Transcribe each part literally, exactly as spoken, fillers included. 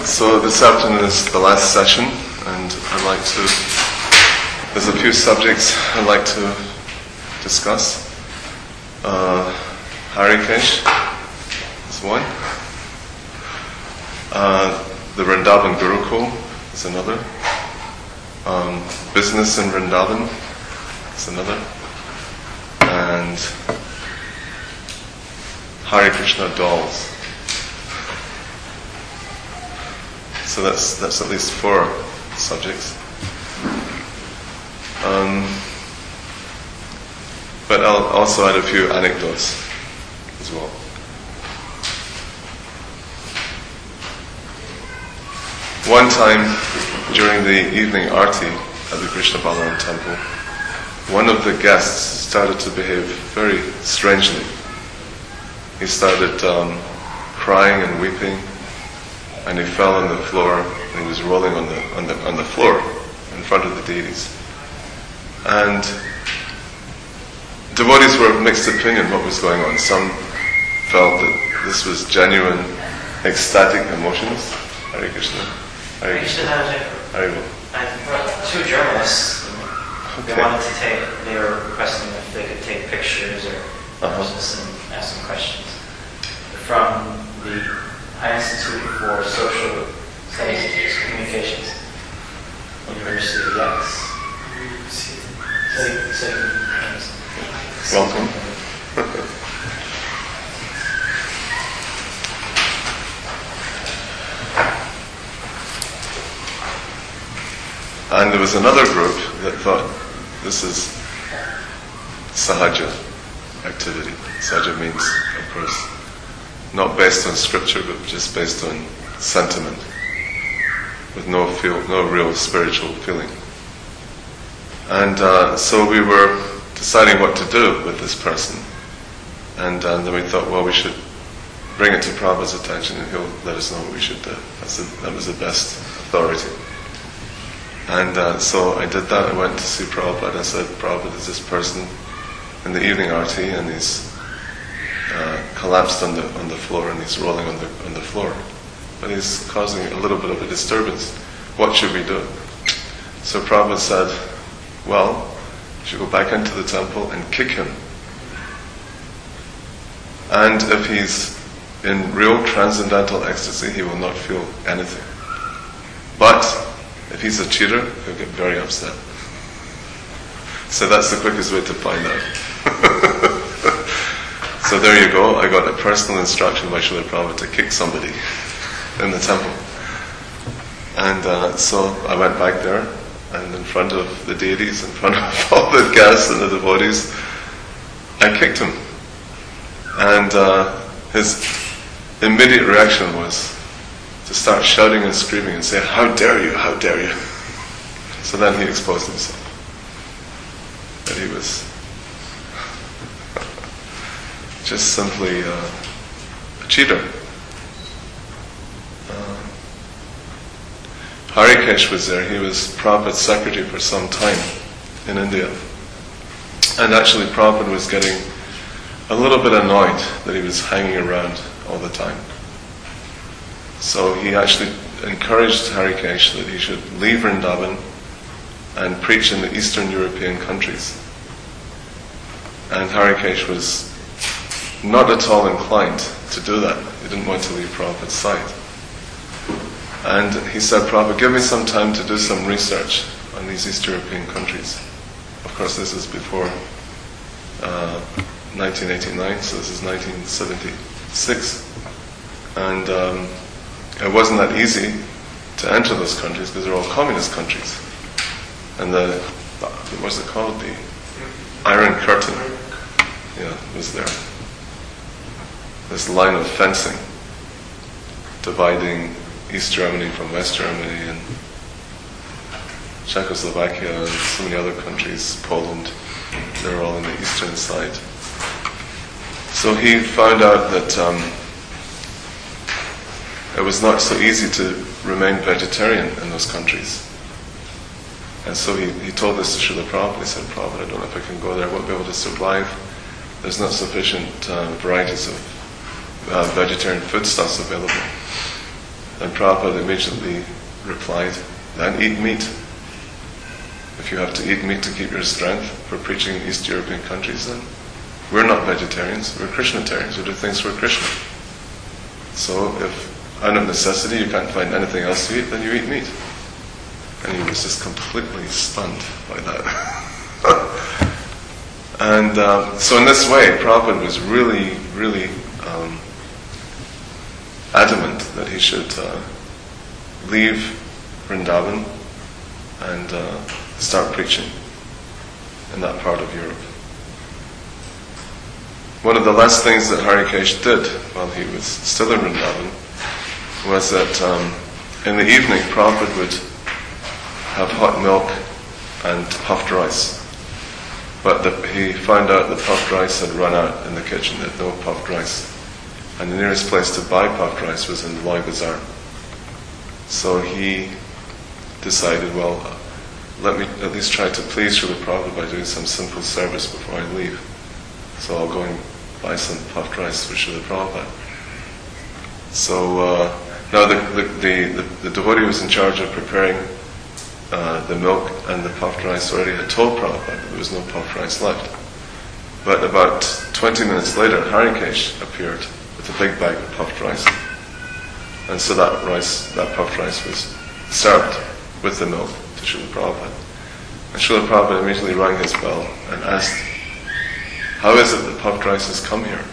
So this afternoon is the last session, and I'd like to, there's a few subjects I'd like to discuss. Uh, Harikesh is one. Uh, the Vrindavan Gurukul is another. Um, business in Vrindavan is another. And Hare Krishna dolls. So that's that's at least four subjects. Um, but I'll also add a few anecdotes as well. One time during the evening arti at the Krishna Balaram temple, one of the guests started to behave very strangely. He started um, crying and weeping, and he fell on the floor, and he was rolling on the on the on the floor in front of the deities. And devotees were of mixed opinion what was going on. Some felt that this was genuine, ecstatic emotions. Hare Krishna. Hare Krishna. Hare Krishna. Two journalists. Okay. They wanted to take. They were requesting if they could take pictures or Uh-huh. just and ask some questions from the High Institute for Social Studies and Communications, University of X. So, so, Welcome. And there was another group that thought this is sahaja activity. Sahaja means, of course, not based on scripture, but just based on sentiment, with no feel, no real spiritual feeling. And uh, so we were deciding what to do with this person, and, uh, then we thought, well, we should bring it to Prabhupada's attention, and he'll let us know what we should do. That's the, that was the best authority. And uh, so I did that. I went to see Prabhupada and said, Prabhupada, there's this person in the evening arti, and he's uh, collapsed on the on the floor, and he's rolling on the on the floor, but he's causing a little bit of a disturbance. What should we do? So Prabhupada said, well, you should go back into the temple and kick him. And if he's in real transcendental ecstasy, he will not feel anything. But if he's a cheater, he'll get very upset. So that's the quickest way to find out. So there you go. I got a personal instruction by Srila Prabhupada to kick somebody in the temple. And uh, so I went back there, and in front of the deities, in front of all the guests and the devotees, I kicked him. And uh, his immediate reaction was to start shouting and screaming and say, "How dare you, how dare you." So then he exposed himself. That he was just simply uh, a cheater. Uh, Harikesh was there. He was Prabhupada's secretary for some time in India. And actually Prabhupada was getting a little bit annoyed that he was hanging around all the time. So he actually encouraged Harikesh that he should leave Vrindavan and preach in the Eastern European countries. And Harikesh was not at all inclined to do that. He didn't want to leave Prabhupada's side. And he said, Prabhupada, give me some time to do some research on these East European countries. Of course, this is before uh, nineteen eighty-nine, so this is nineteen seventy-six. And um, it wasn't that easy to enter those countries because they're all communist countries. And the, what's it called? The Iron Curtain, yeah, was there. This line of fencing dividing East Germany from West Germany, and Czechoslovakia and so many other countries, Poland, they're all on the eastern side. So he found out that um, it was not so easy to remain vegetarian in those countries. And so he, he told this to Srila Prabhupada. He said, Prabhupada, I don't know if I can go there, I won't be able to survive. There's not sufficient uh, varieties of uh, vegetarian foodstuffs available. And Prabhupada immediately replied, then eat meat. If you have to eat meat to keep your strength for preaching in East European countries, then we're not vegetarians, we're Krishnatarians, we do things for Krishna. So if out of necessity you can't find anything else to eat, then you eat meat. And he was just completely stunned by that. And um, so in this way, Prabhupada was really, really um, adamant that he should uh, leave Vrindavan and uh, start preaching in that part of Europe. One of the last things that Harikesh did while he was still in Vrindavan was that um, in the evening Prabhupada would have hot milk and puffed rice. But the, he found out that puffed rice had run out in the kitchen, there had no puffed rice. And the nearest place to buy puffed rice was in Loy Bazaar. So he decided, well, let me at least try to please Srila Prabhupada by doing some simple service before I leave. So I'll go and buy some puffed rice for Srila Prabhupada. So uh, now the, the, the, the, the devotee who was in charge of preparing uh, the milk and the puffed rice already had told Prabhupada that there was no puffed rice left. But about twenty minutes later, Harikesh appeared with a big bag of puffed rice. And so that rice, that puffed rice was served with the milk to Srila Prabhupada. And Srila Prabhupada immediately rang his bell and asked, how is it that puffed rice has come here?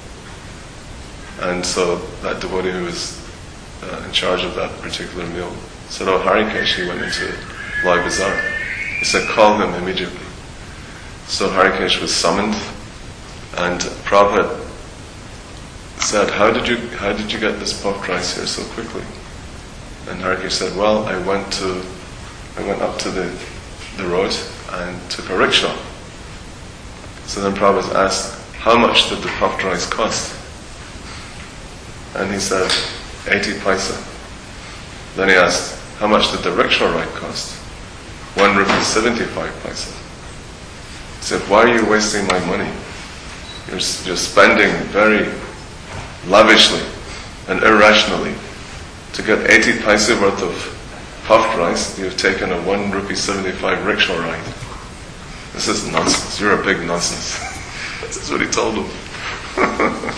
And so that devotee who was uh, in charge of that particular meal said, oh, Harikesh, he went into Loy Bazaar. He said, call him immediately. So Harikesh was summoned, and Prabhupada said, how did you how did you get this puffed rice here so quickly? And Harikesh said, well, I went to I went up to the the road and took a rickshaw. So then Prabhupada asked, how much did the puffed rice cost? And he said, eighty paisa. Then he asked, how much did the rickshaw ride cost? One rupee seventy-five paisa. He said, why are you wasting my money? You're, you're spending very lavishly and irrationally. To get eighty paisa worth of puffed rice, you've taken a one rupee seventy-five rickshaw ride. This is nonsense. You're a big nonsense. That's what he told him.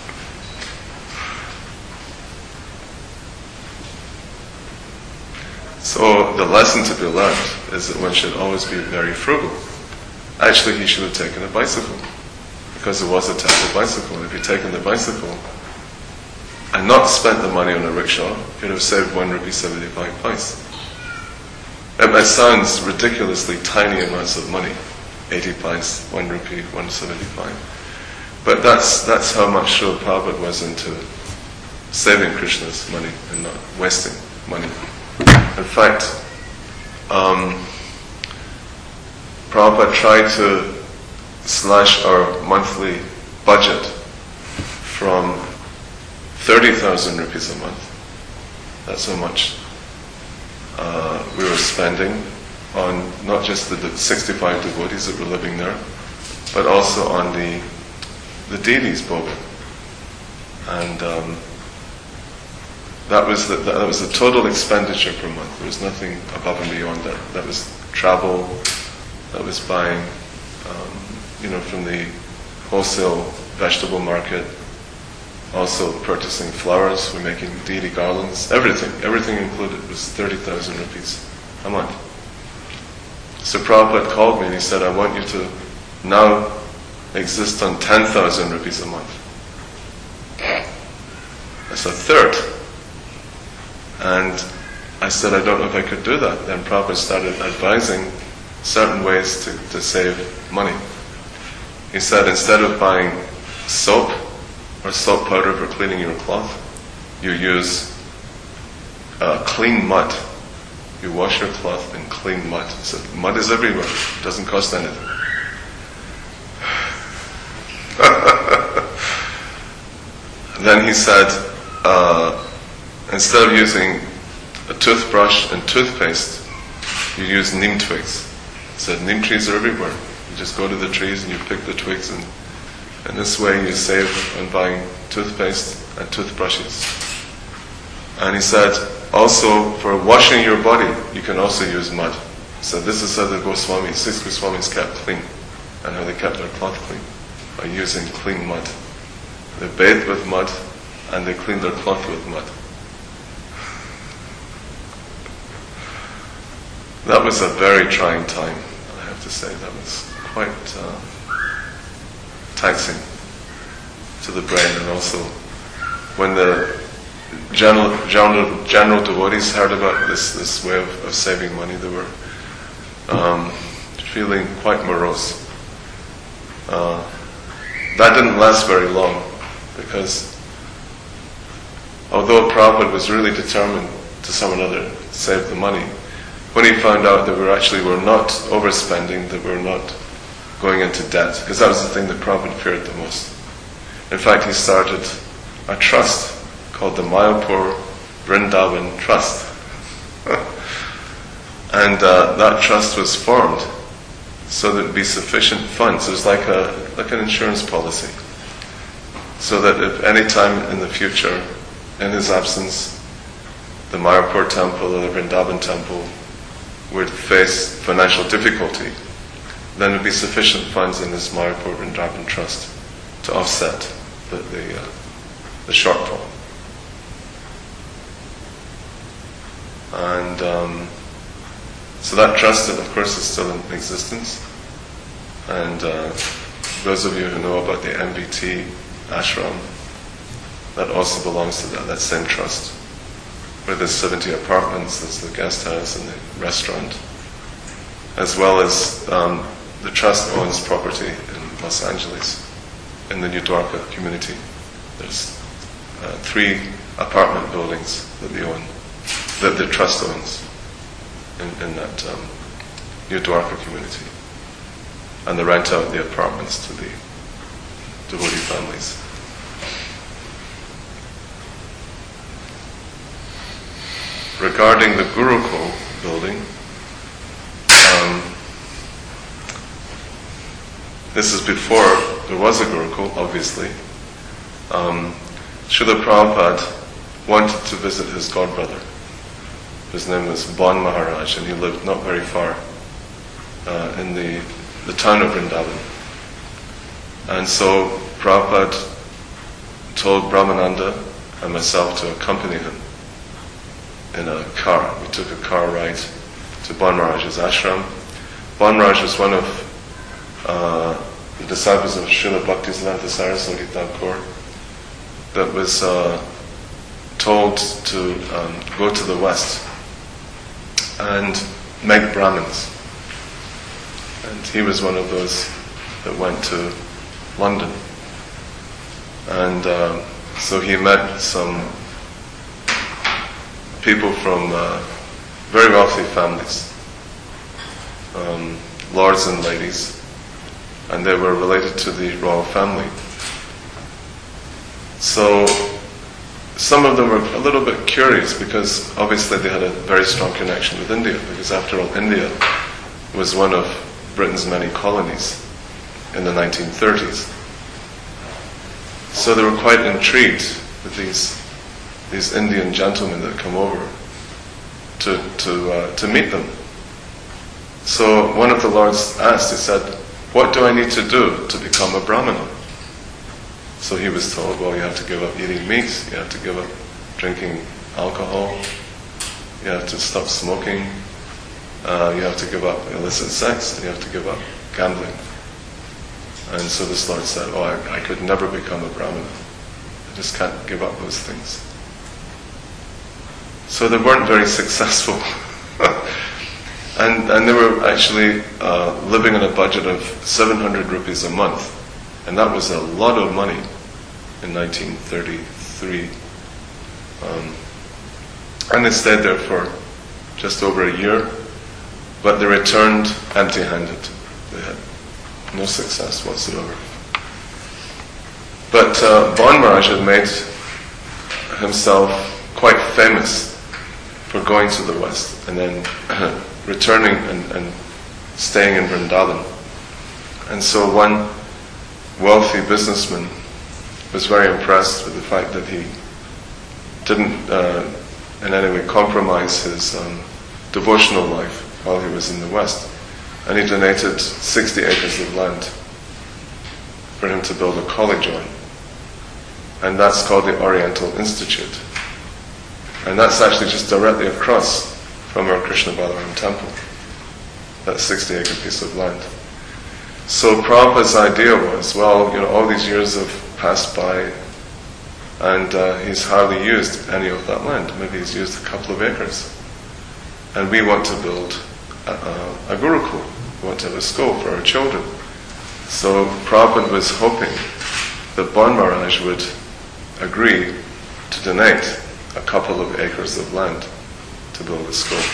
So the lesson to be learned is that one should always be very frugal. Actually, he should have taken a bicycle, because it was a temple bicycle. And if he'd taken the bicycle and not spent the money on a rickshaw, he'd have saved one rupee seventy-five paisa. It sounds ridiculously tiny amounts of money, eighty paisa, one rupee, one seventy-five. But that's that's how much Srila Prabhupada was into saving Krishna's money and not wasting money. In fact, um, Prabhupada tried to slash our monthly budget from thirty thousand rupees a month. That's how much uh, we were spending on not just the, the sixty-five devotees that were living there, but also on the the deities boga. And um, that was the, that was the total expenditure per month. There was nothing above and beyond that. That was travel. That was buying, um, you know, from the wholesale vegetable market. Also purchasing flowers. We're making deity garlands. Everything, everything included was thirty thousand rupees a month. So Prabhupada called me and he said, I want you to now exist on ten thousand rupees a month. That's a third. And I said, I don't know if I could do that. Then Prabhupada started advising certain ways to, to save money. He said, instead of buying soap or soap powder for cleaning your cloth, you use uh, clean mud. You wash your cloth in clean mud. He said, mud is everywhere. It doesn't cost anything. Then he said, uh, instead of using a toothbrush and toothpaste, you use neem twigs. He said, neem trees are everywhere. You just go to the trees and you pick the twigs, and in this way you save on buying toothpaste and toothbrushes. And he said, also for washing your body, you can also use mud. So this is how the Goswamis, six Goswamis kept clean, and how they kept their cloth clean, by using clean mud. They bathed with mud, and they cleaned their cloth with mud. That was a very trying time, I have to say. That was quite uh, taxing to the brain, and also when the general general, general devotees heard about this, this way of, of saving money, they were um, feeling quite morose. Uh, that didn't last very long, because although Prabhupada was really determined to some or another save the money, when he found out that we were actually were not overspending, that we were not going into debt, because that was the thing that Prabhupada feared the most. In fact, he started a trust called the Mayapur Vrindavan Trust. And uh, that trust was formed so that there would be sufficient funds. It was like a like an insurance policy. So that if any time in the future, in his absence, the Mayapur temple or the Vrindavan temple would face financial difficulty, then there would be sufficient funds in this Mayapur Vrindavan Trust to offset the, the, uh, the shortfall. And um, so that trust, of course, is still in existence. And uh, those of you who know about the M B T ashram, that also belongs to that, that same trust, where there's seventy apartments, there's the guest house and the restaurant, as well as um, the trust owns property in Los Angeles, in the New Dwarka community. There's uh, three apartment buildings that they own, that the trust owns in, in that um, New Dwarka community. And they rent out the apartments to the devotee families. Regarding the Gurukul building, um, this is before there was a Gurukul, obviously. Um, Srila Prabhupada wanted to visit his godbrother. His name was Bon Maharaj, and he lived not very far uh, in the, the town of Vrindavan. And so Prabhupada told Brahmananda and myself to accompany him in a car. We took a car ride to Bon Maharaj's ashram. Bon Maharaj was one of uh, the disciples of Srila Bhaktisiddhanta Saraswati Thakur that was uh, told to um, go to the West and make Brahmins. And he was one of those that went to London. And uh, so he met some people from uh, very wealthy families, um, lords and ladies, and they were related to the royal family. So some of them were a little bit curious, because obviously they had a very strong connection with India, because after all, India was one of Britain's many colonies in the nineteen thirties. So they were quite intrigued with these these Indian gentlemen that come over to to uh, to meet them. So one of the lords asked, he said, "What do I need to do to become a Brahmana?" So he was told, well, you have to give up eating meat, you have to give up drinking alcohol, you have to stop smoking, uh, you have to give up illicit sex, and you have to give up gambling. And so this lord said, oh, I, I could never become a Brahmana. I just can't give up those things. So they weren't very successful. and, and they were actually uh, living on a budget of seven hundred rupees a month. And that was a lot of money in nineteen thirty-three. Um, and they stayed there for just over a year, but they returned empty-handed. They had no success whatsoever. But uh, Bon Maharaj had made himself quite famous for going to the West and then returning and, and staying in Vrindavan. And so one wealthy businessman was very impressed with the fact that he didn't uh, in any way compromise his um, devotional life while he was in the West. And he donated sixty acres of land for him to build a college on. And that's called the Oriental Institute. And that's actually just directly across from our Krishna Balaram temple, that sixty acre piece of land. So Prabhupada's idea was, well, you know, all these years have passed by and uh, he's hardly used any of that land. Maybe he's used a couple of acres. And we want to build a, a, a Gurukul. We want to have a school for our children. So Prabhupada was hoping that Bon Maharaj would agree to donate a couple of acres of land to build a school.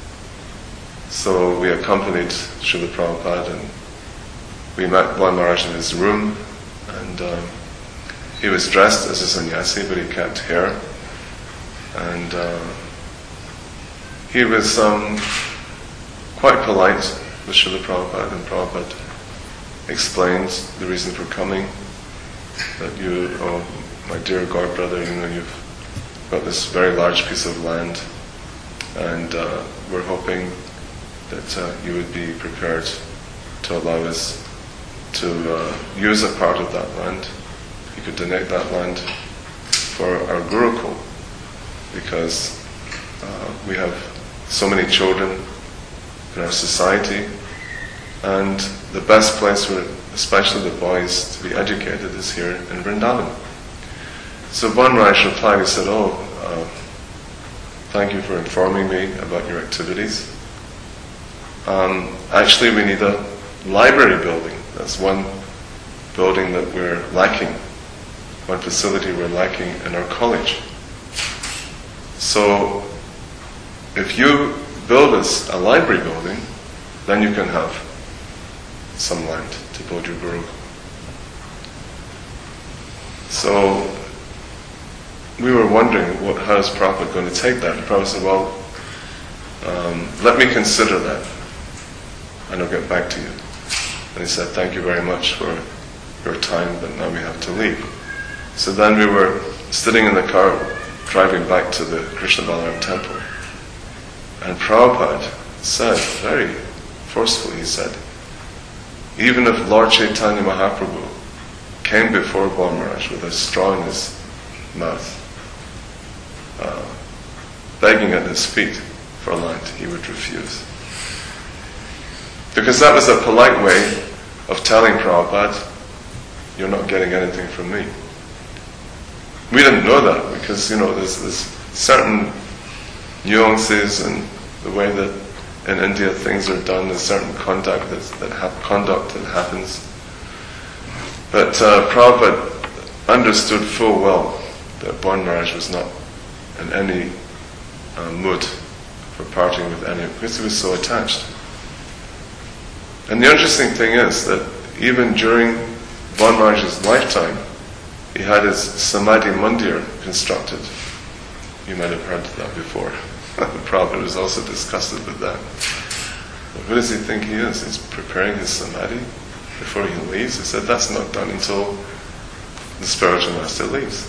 So we accompanied Srila Prabhupada and we met Bon Maharaj in his room, and um, he was dressed as a sannyasi, but he kept hair. And uh, he was um, quite polite with Srila Prabhupada, and Prabhupada explained the reason for coming, that you, oh, my dear god brother, you know, you've got this very large piece of land, and uh, we're hoping that uh, you would be prepared to allow us to uh, use a part of that land. You could donate that land for our Gurukul, because uh, we have so many children in our society, and the best place for especially the boys to be educated is here in Vrindavan. So Bon Maharaj replied, he said, oh, uh, thank you for informing me about your activities. Um, actually, we need a library building. That's one building that we're lacking, one facility we're lacking in our college. So, if you build us a library building, then you can have some land to build your Guru. So, we were wondering, what, how is Prabhupada going to take that? And Prabhupada said, well, um, let me consider that, and I'll get back to you. And he said, thank you very much for your time, but now we have to leave. So then we were sitting in the car, driving back to the Krishna Balaram temple. And Prabhupada said, very forcefully, he said, even if Lord Chaitanya Mahaprabhu came before Bon Maharaj with a straw in his mouth, uh, begging at his feet for land, he would refuse. Because that was a polite way of telling Prabhupada, you're not getting anything from me. We didn't know that because, you know, there's, there's certain nuances in the way that in India things are done, there's certain conduct that, that ha- conduct that happens. But uh, Prabhupada understood full well that Bon Maharaj was not in any uh, mood for parting with any, because he was so attached. And the interesting thing is that even during Bon Maharaj's lifetime, he had his Samadhi Mandir constructed. You might have heard of that before. The Prabhupada was also disgusted with that. But who does he think he is? He's preparing his Samadhi before he leaves. He said that's not done until the spiritual master leaves.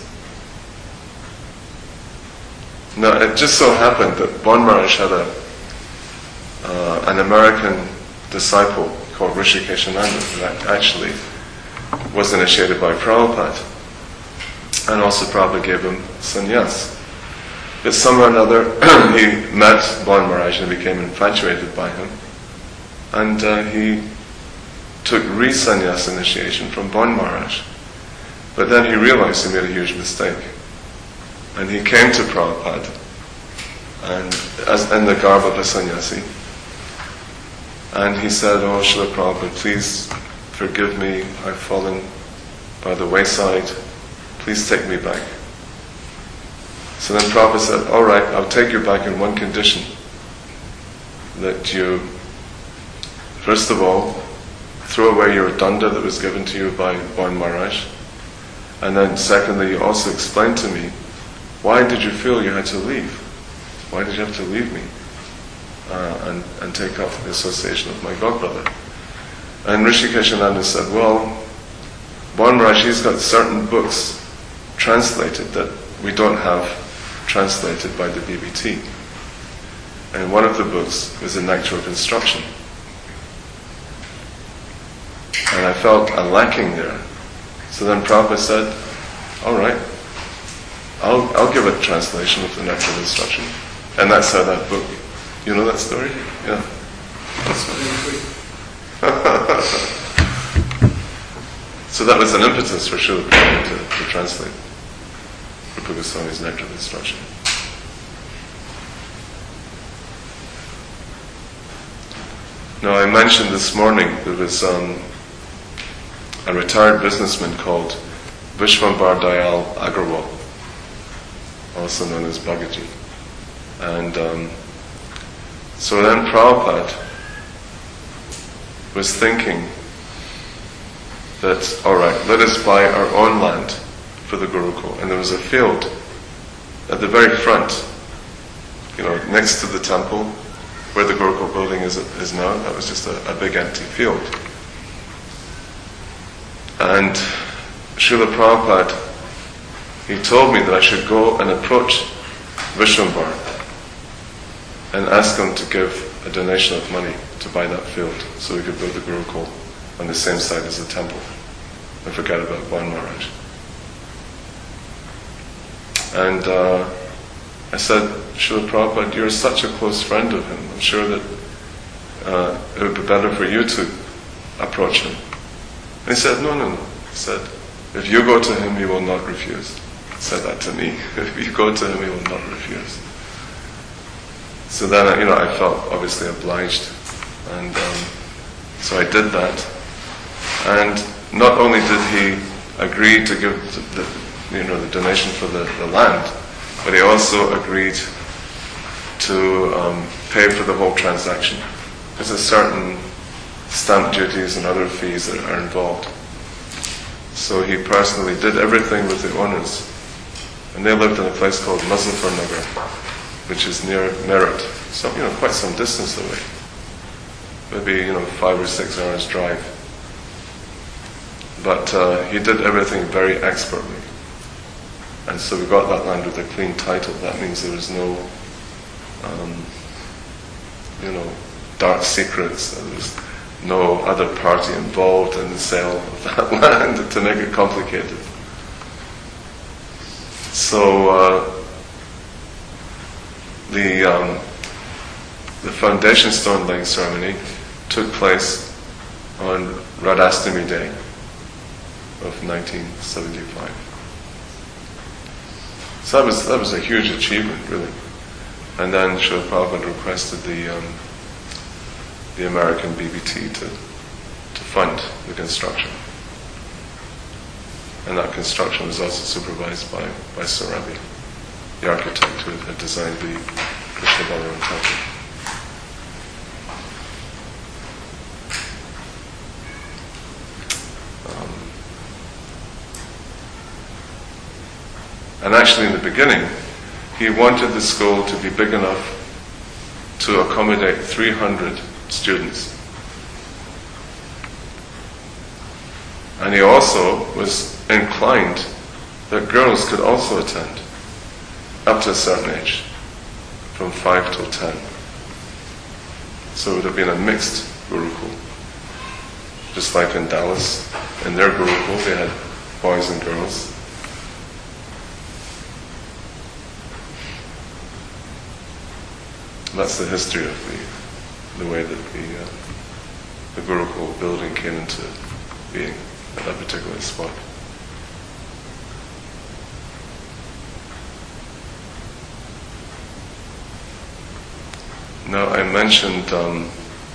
Now, it just so happened that Bon Maharaj had a uh, an American disciple called Rishikeshananda, who actually was initiated by Prabhupada, and also Prabhupada gave him sannyas. But somehow or another he met Bon Maharaj and became infatuated by him, and uh, he took re-sannyas initiation from Bon Maharaj. But then he realized he made a huge mistake, and he came to Prabhupada and as in the garb of a sannyasi. And he said, oh, Srila Prabhupada, please forgive me, I've fallen by the wayside, please take me back. So then Prabhupada said, all right, I'll take you back in one condition, that you, first of all, throw away your danda that was given to you by Bon Maharaj, and then secondly, you also explain to me, why did you feel you had to leave? Why did you have to leave me? Uh, and, and take up the association of my godbrother. And Rishikeshananda said, well, Bon Maharaj, he's got certain books translated that we don't have translated by the B B T. And one of the books was The Nectar of Instruction. And I felt a lacking there. So then Prabhupada said, all right, I'll, I'll give a translation of The Nectar of Instruction. And that's how that book, you know that story? Yeah. So that was an impetus for Srila Prabhupada to, to translate Rupa Goswami's Nectar of Instruction. Now, I mentioned this morning there was um, a retired businessman called Vishwambar Dayal Agarwal, also known as Bhagaji. And um, so then Prabhupada was thinking that, all right, let us buy our own land for the Gurukul. And there was a field at the very front, you know, next to the temple, where the Gurukul building is, is now. That was just a, a big empty field. And Srila Prabhupada, he told me that I should go and approach Vishwambar and ask him to give a donation of money to buy that field so we could build the Gurukul on the same side as the temple and forget about Bhan Maharaj. And uh, I said, Srila Prabhupada, you're such a close friend of him. I'm sure that uh, it would be better for you to approach him. And he said, no, no, no. He said, if you go to him, he will not refuse. He said that to me. If you go to him, he will not refuse. So then, you know, I felt obviously obliged. And um, so I did that. And not only did he agree to give the, the, you know, the donation for the, the land, but he also agreed to um, pay for the whole transaction. There's a certain stamp duties and other fees that are involved. So he personally did everything with the owners. And they lived in a place called Muzaffarnagar, which is near Meerut, so, you know, quite some distance away. Maybe, you know, five or six hours drive. But uh, he did everything very expertly. And so we got that land with a clean title. That means there was no, um, you know, dark secrets. There was no other party involved in the sale of that land to make it complicated. So uh, the um, the foundation stone laying ceremony took place on Radhastami Day of nineteen seventy-five. So that was that was a huge achievement, really. And then Srila Prabhupada requested the um, the American B B T to to fund the construction, and that construction was also supervised by by Sarabi, the architect who had designed the Krishna Balaram temple. And actually in the beginning, he wanted the school to be big enough to accommodate three hundred students. And he also was inclined that girls could also attend, up to a certain age, from five till ten. So it would have been a mixed Gurukul. Just like in Dallas, in their Gurukul, they had boys and girls. That's the history of the the way that the uh, the Gurukul building came into being at that particular spot. Now I mentioned um,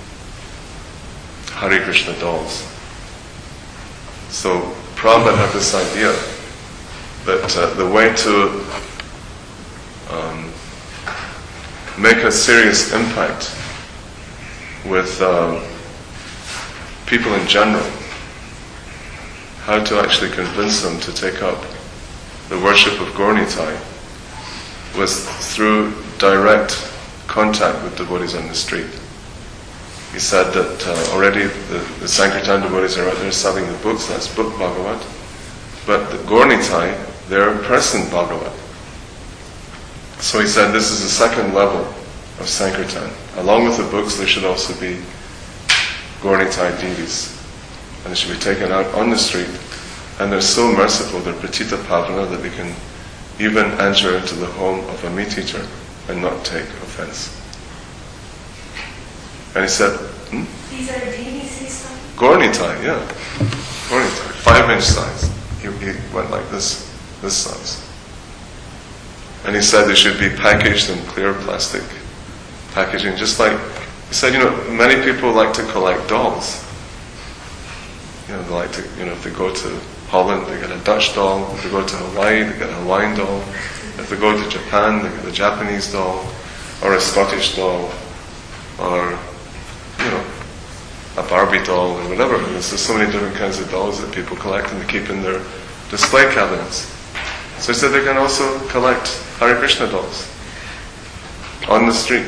Hare Krishna dolls. So Prabhupada had this idea that uh, the way to um, make a serious impact with uh, people in general, how to actually convince them to take up the worship of Gaur Nitai, was through direct contact with devotees on the street. He said that uh, already the, the Sankirtan devotees are out there selling the books, that's book Bhagavat, but the Gaur Nitai, they're person Bhagavat. So he said this is the second level of Sankirtan. Along with the books, there should also be Gaurnitai deities. And they should be taken out on the street. And they're so merciful, they're Pratita Pavana, that they can even enter into the home of a meat eater and not take offense. And he said, hmm? These are deities, these ones? Gaurnitai, yeah. Gaurnitai, five inch size. He, he went like this, this size. And he said they should be packaged in clear plastic packaging, just like, he said, you know, many people like to collect dolls. You know, they like to, you know, if they go to Holland, they get a Dutch doll. If they go to Hawaii, they get a Hawaiian doll. If they go to Japan, they get a Japanese doll, or a Scottish doll, or, you know, a Barbie doll, or whatever. And there's so many different kinds of dolls that people collect and they keep in their display cabinets. So he said they can also collect Hare Krishna dolls on the street.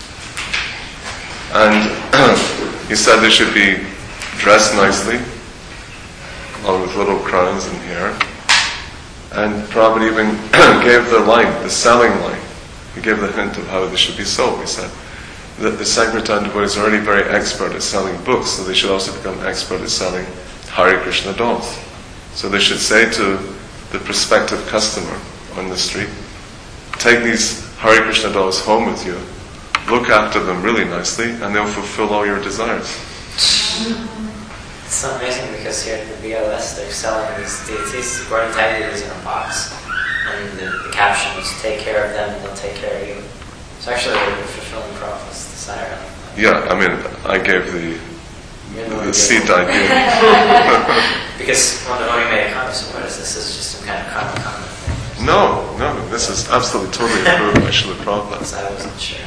And he said they should be dressed nicely, along with little crowns and hair. And Prabhupada even gave the line, the selling line. He gave the hint of how they should be sold. He said that the Sankirtan devotees are already very expert at selling books, so they should also become expert at selling Hare Krishna dolls. So they should say to the prospective customer on the street, take these Hare Krishna dolls home with you, look after them really nicely, and they'll fulfill all your desires. It's so amazing because here at the B L S they're selling these deities, Gaurnitai deities in a box. And the, the caption is, take care of them and they'll take care of you. It's actually a fulfilling Prabhupada's desire. Yeah, I mean, I gave the, the, the seed idea. Because one devotee made a comment, so what is this? This is just some kind of common comment. No, no, this is absolutely totally approved by Srila Prabhupada. So I wasn't sure.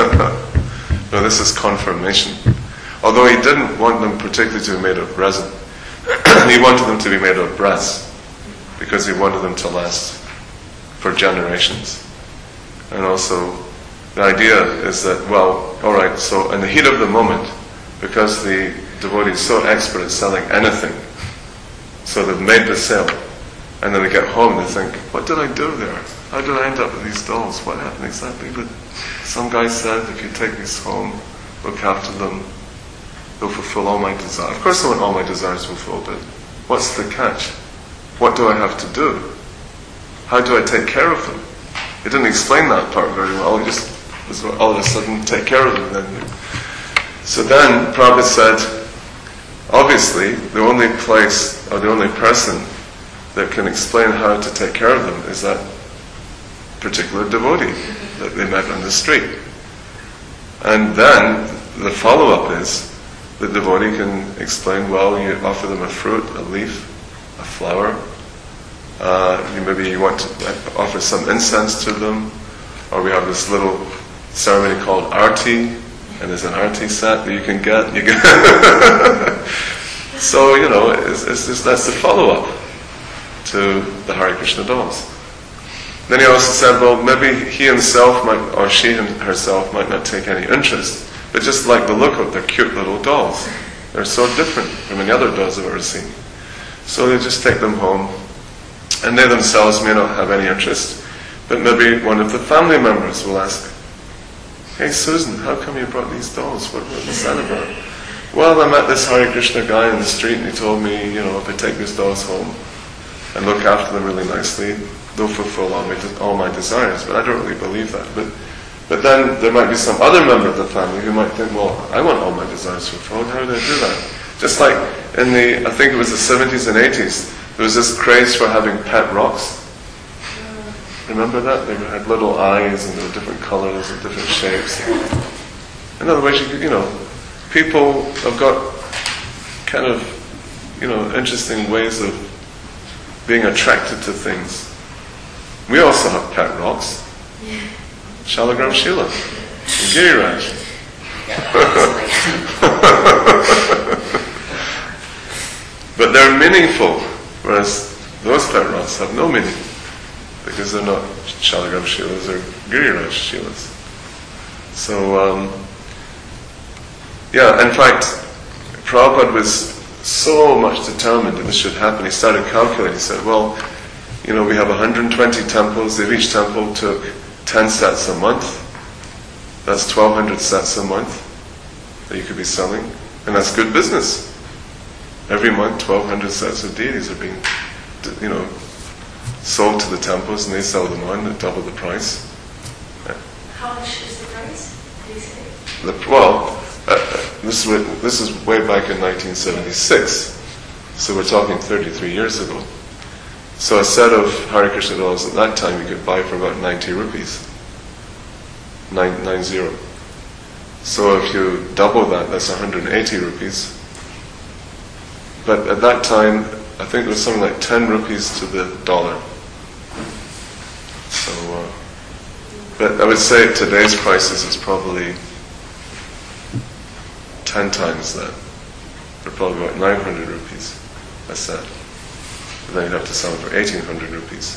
No, this is confirmation. Although he didn't want them particularly to be made of resin. He wanted them to be made of brass, because he wanted them to last for generations. And also, the idea is that, well, alright, so in the heat of the moment, because the devotee is so expert at selling anything, so they've made the sale, and then they get home and they think, what did I do there? How did I end up with these dolls? What happened exactly? But some guy said, if you take these home, look after them, they'll fulfill all my desires. Of course I want all my desires fulfilled, but what's the catch? What do I have to do? How do I take care of them? He didn't explain that part very well. He just was all of a sudden take care of them. Then, so then Prabhupada said, obviously the only place or the only person that can explain how to take care of them is that particular devotee that they met on the street. And then the follow-up is the devotee can explain, well, you offer them a fruit, a leaf, a flower. Uh, you maybe you want to offer some incense to them, or we have this little ceremony called Arti, and there's an Arti set that you can get. You can so you know, it's, it's just, that's the follow-up to the Hare Krishna dolls. Then he also said, well, maybe he himself might, or she herself might not take any interest, but just like the look of their cute little dolls. They're so different from any other dolls I've ever seen. So they just take them home, and they themselves may not have any interest, but maybe one of the family members will ask, hey Susan, how come you brought these dolls? What, what was that about? Well, I met this Hare Krishna guy in the street and he told me, you know, if I take these dolls home and look after them really nicely, they'll fulfill all my, all my desires. But I don't really believe that. But but then there might be some other member of the family who might think, well, I want all my desires fulfilled. How do I do that? Just like in the, I think it was the seventies and eighties, there was this craze for having pet rocks. Remember that? They had little eyes and they were different colors and different shapes. In other words, you, you know, people have got kind of, you know, interesting ways of being attracted to things. We also have pet rocks. Shalagram Shila, and Giriraj. But they're meaningful, whereas those pet rocks have no meaning, because they're not Shalagram Shilas or Giriraj Shilas. So, um, yeah, in fact, Prabhupada was so much determined that this should happen. He started calculating. He said, well, you know, we have one hundred twenty temples. If each temple took ten sets a month. That's twelve hundred sets a month that you could be selling. And that's good business. Every month, twelve hundred sets of deities are being, you know, sold to the temples, and they sell them on at double the price. How much is the price? Did you say? The, well, uh, this, is way, this is way back in nineteen seventy-six, so we're talking thirty-three years ago. So a set of Hare Krishna dolls at that time you could buy for about ninety rupees. Nine, nine zero. So if you double that, that's one hundred eighty rupees. But at that time, I think it was something like ten rupees to the dollar. So, uh, but I would say at today's prices it's probably ten times that. They're probably about nine hundred rupees a set. But then you'd have to sell it for eighteen hundred rupees.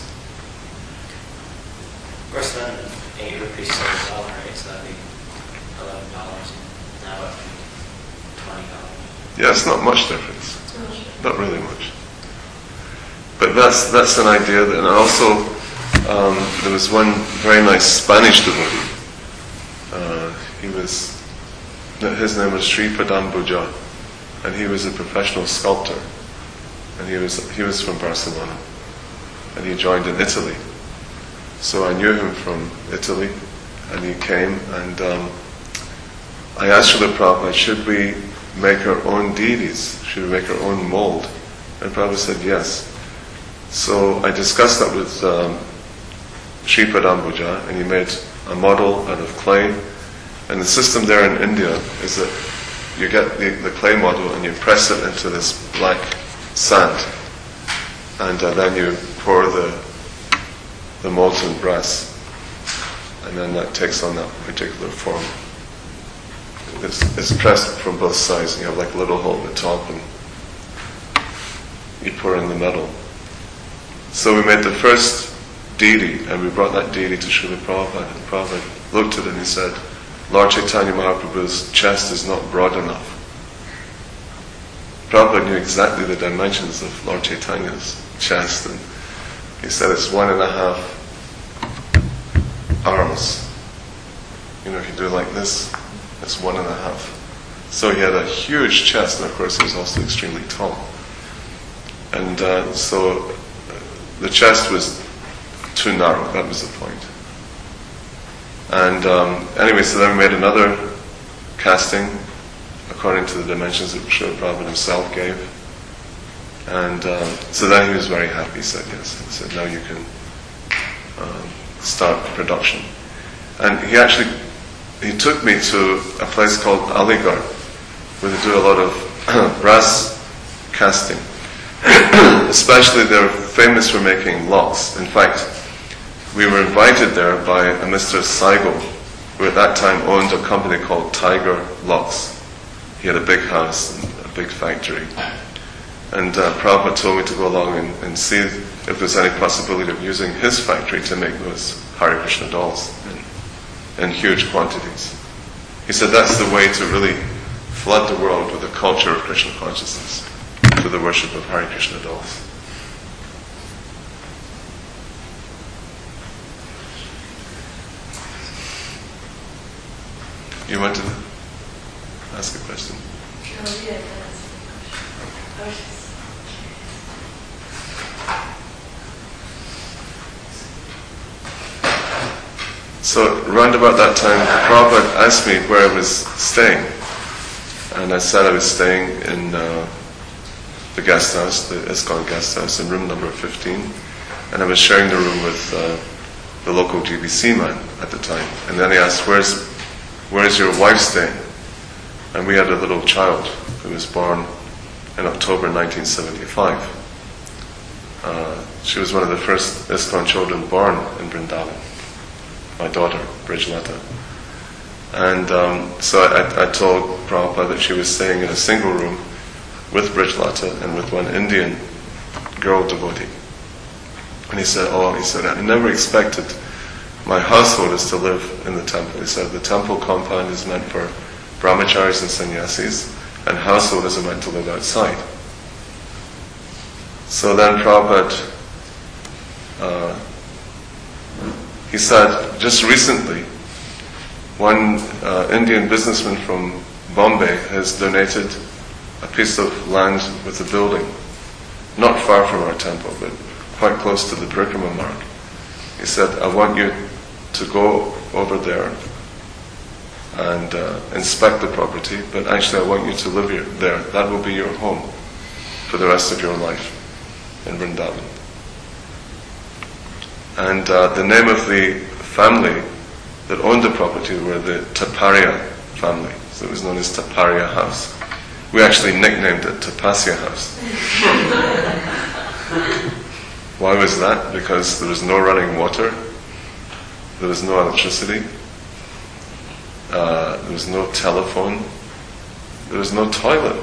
Of course, then eight rupees to the dollar, right? So that'd be eleven dollars. Now it'd be twenty dollars. Yeah, it's not much difference. Not really much. But that's that's an idea. That, and also, um, there was one very nice Spanish devotee. Uh, he was, his name was Sri Padambuja, and he was a professional sculptor. And he was he was from Barcelona, and he joined in Italy. So I knew him from Italy, and he came, and um, I asked Srila Prabhupada, should we make our own deities? Should we make our own mold? And Prabhupada said yes. So I discussed that with um, Sri Padambuja, and he made a model out of clay. And the system there in India is that you get the, the clay model and you press it into this black sand, and uh, then you pour the the molten brass, and then that takes on that particular form. It's, it's pressed from both sides, and you have like a little hole at the top, and you pour in the metal. So we made the first deity, and we brought that deity to Srila Prabhupada, and Prabhupada looked at it and he said, Lord Chaitanya Mahaprabhu's chest is not broad enough. Prabhupada knew exactly the dimensions of Lord Chaitanya's chest, and he said it's one and a half arms. You know, if you do it like this, it's one and a half. So he had a huge chest, and of course he was also extremely tall. And uh, so the chest was too narrow, that was the point. And um, anyway, so then we made another casting according to the dimensions that Srila Prabhupada himself gave. And um, so then he was very happy. He said yes. He said, now you can um, start production. And he actually, he took me to a place called Aligarh, where they do a lot of brass casting. Especially they're famous for making locks. In fact, we were invited there by a Mister Saigo, who at that time owned a company called Tiger Locks. He had a big house and a big factory. And uh, Prabhupada told me to go along and, and see if there's any possibility of using his factory to make those Hare Krishna dolls in, in huge quantities. He said that's the way to really flood the world with a culture of Krishna consciousness, through the worship of Hare Krishna dolls. You want to ask a question? No, yeah, that's the question. I was just So, round about that time, Prabhupada asked me where I was staying. And I said I was staying in uh, the guest house, the ISKCON guest house, in room number fifteen. And I was sharing the room with uh, the local G B C man at the time. And then he asked, where's, where's your wife staying? And we had a little child who was born in October nineteen seventy-five. Uh, she was one of the first ISKCON children born in Vrindavan. My daughter, Brijlata. And um, so I, I told Prabhupada that she was staying in a single room with Brijlata and with one Indian girl devotee. And he said, oh, he said, I never expected my household is to live in the temple. He said, the temple compound is meant for brahmacharis and sannyasis, and household is meant to live outside. So then Prabhupada uh, he said just recently, one uh, Indian businessman from Bombay has donated a piece of land with a building, not far from our temple, but quite close to the Brikrama mark. He said, I want you to go over there and uh, inspect the property, but actually I want you to live here, there. That will be your home for the rest of your life in Vrindavan. And uh, the name of the family that owned the property were the Taparia family. So it was known as Taparia House. We actually nicknamed it Tapasya House. Why was that? Because there was no running water, there was no electricity, uh, there was no telephone, there was no toilet.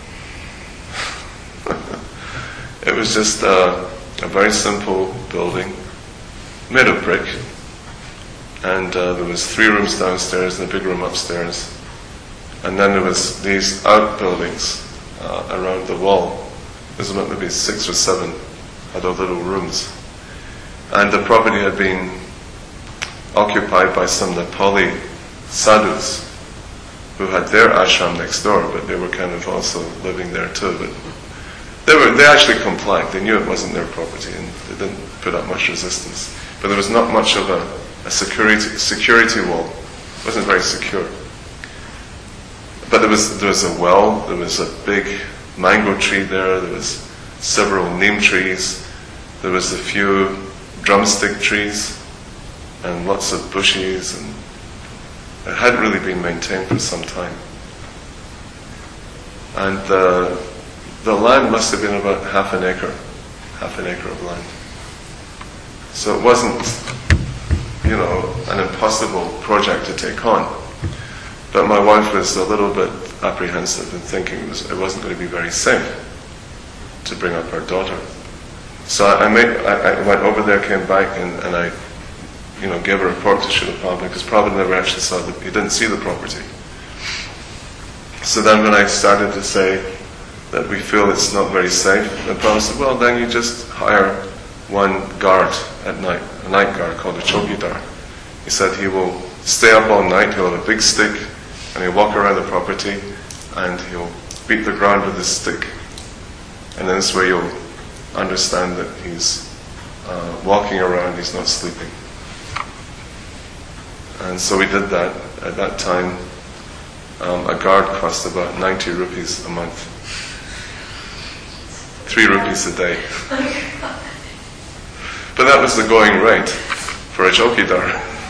It was just uh, a very simple building made of brick, and uh, there was three rooms downstairs and a big room upstairs, and then there was these outbuildings uh, around the wall. There was about maybe six or seven other little rooms, and the property had been occupied by some Nepali sadhus who had their ashram next door, but they were kind of also living there too. But they were they actually complied. They knew it wasn't their property, and they didn't put up much resistance. But there was not much of a, a security security wall. It wasn't very secure. But there was there was a well. There was a big mango tree there. There was several neem trees. There was a few drumstick trees and lots of bushes, and it hadn't really been maintained for some time. And the the land must have been about half an acre, half an acre of land. So it wasn't, you know, an impossible project to take on. But my wife was a little bit apprehensive and thinking it, was, it wasn't going to be very safe to bring up our daughter. So I, made, I, I went over there, came back, and, and I, you know, gave a report to Srila Prabhupada, because Prabhupada never actually saw the, he didn't see the property. So then when I started to say that we feel it's not very safe, and Prabhupada said, well, then you just hire one guard at night, a night guard called a chokidar. He said he will stay up all night, he'll have a big stick, and he'll walk around the property, and he'll beat the ground with his stick. And then this way you'll understand that he's uh, walking around, he's not sleeping. And so we did that. At that time, um, a guard cost about ninety rupees a month. Three rupees a day. But that was the going rate for a chokidar.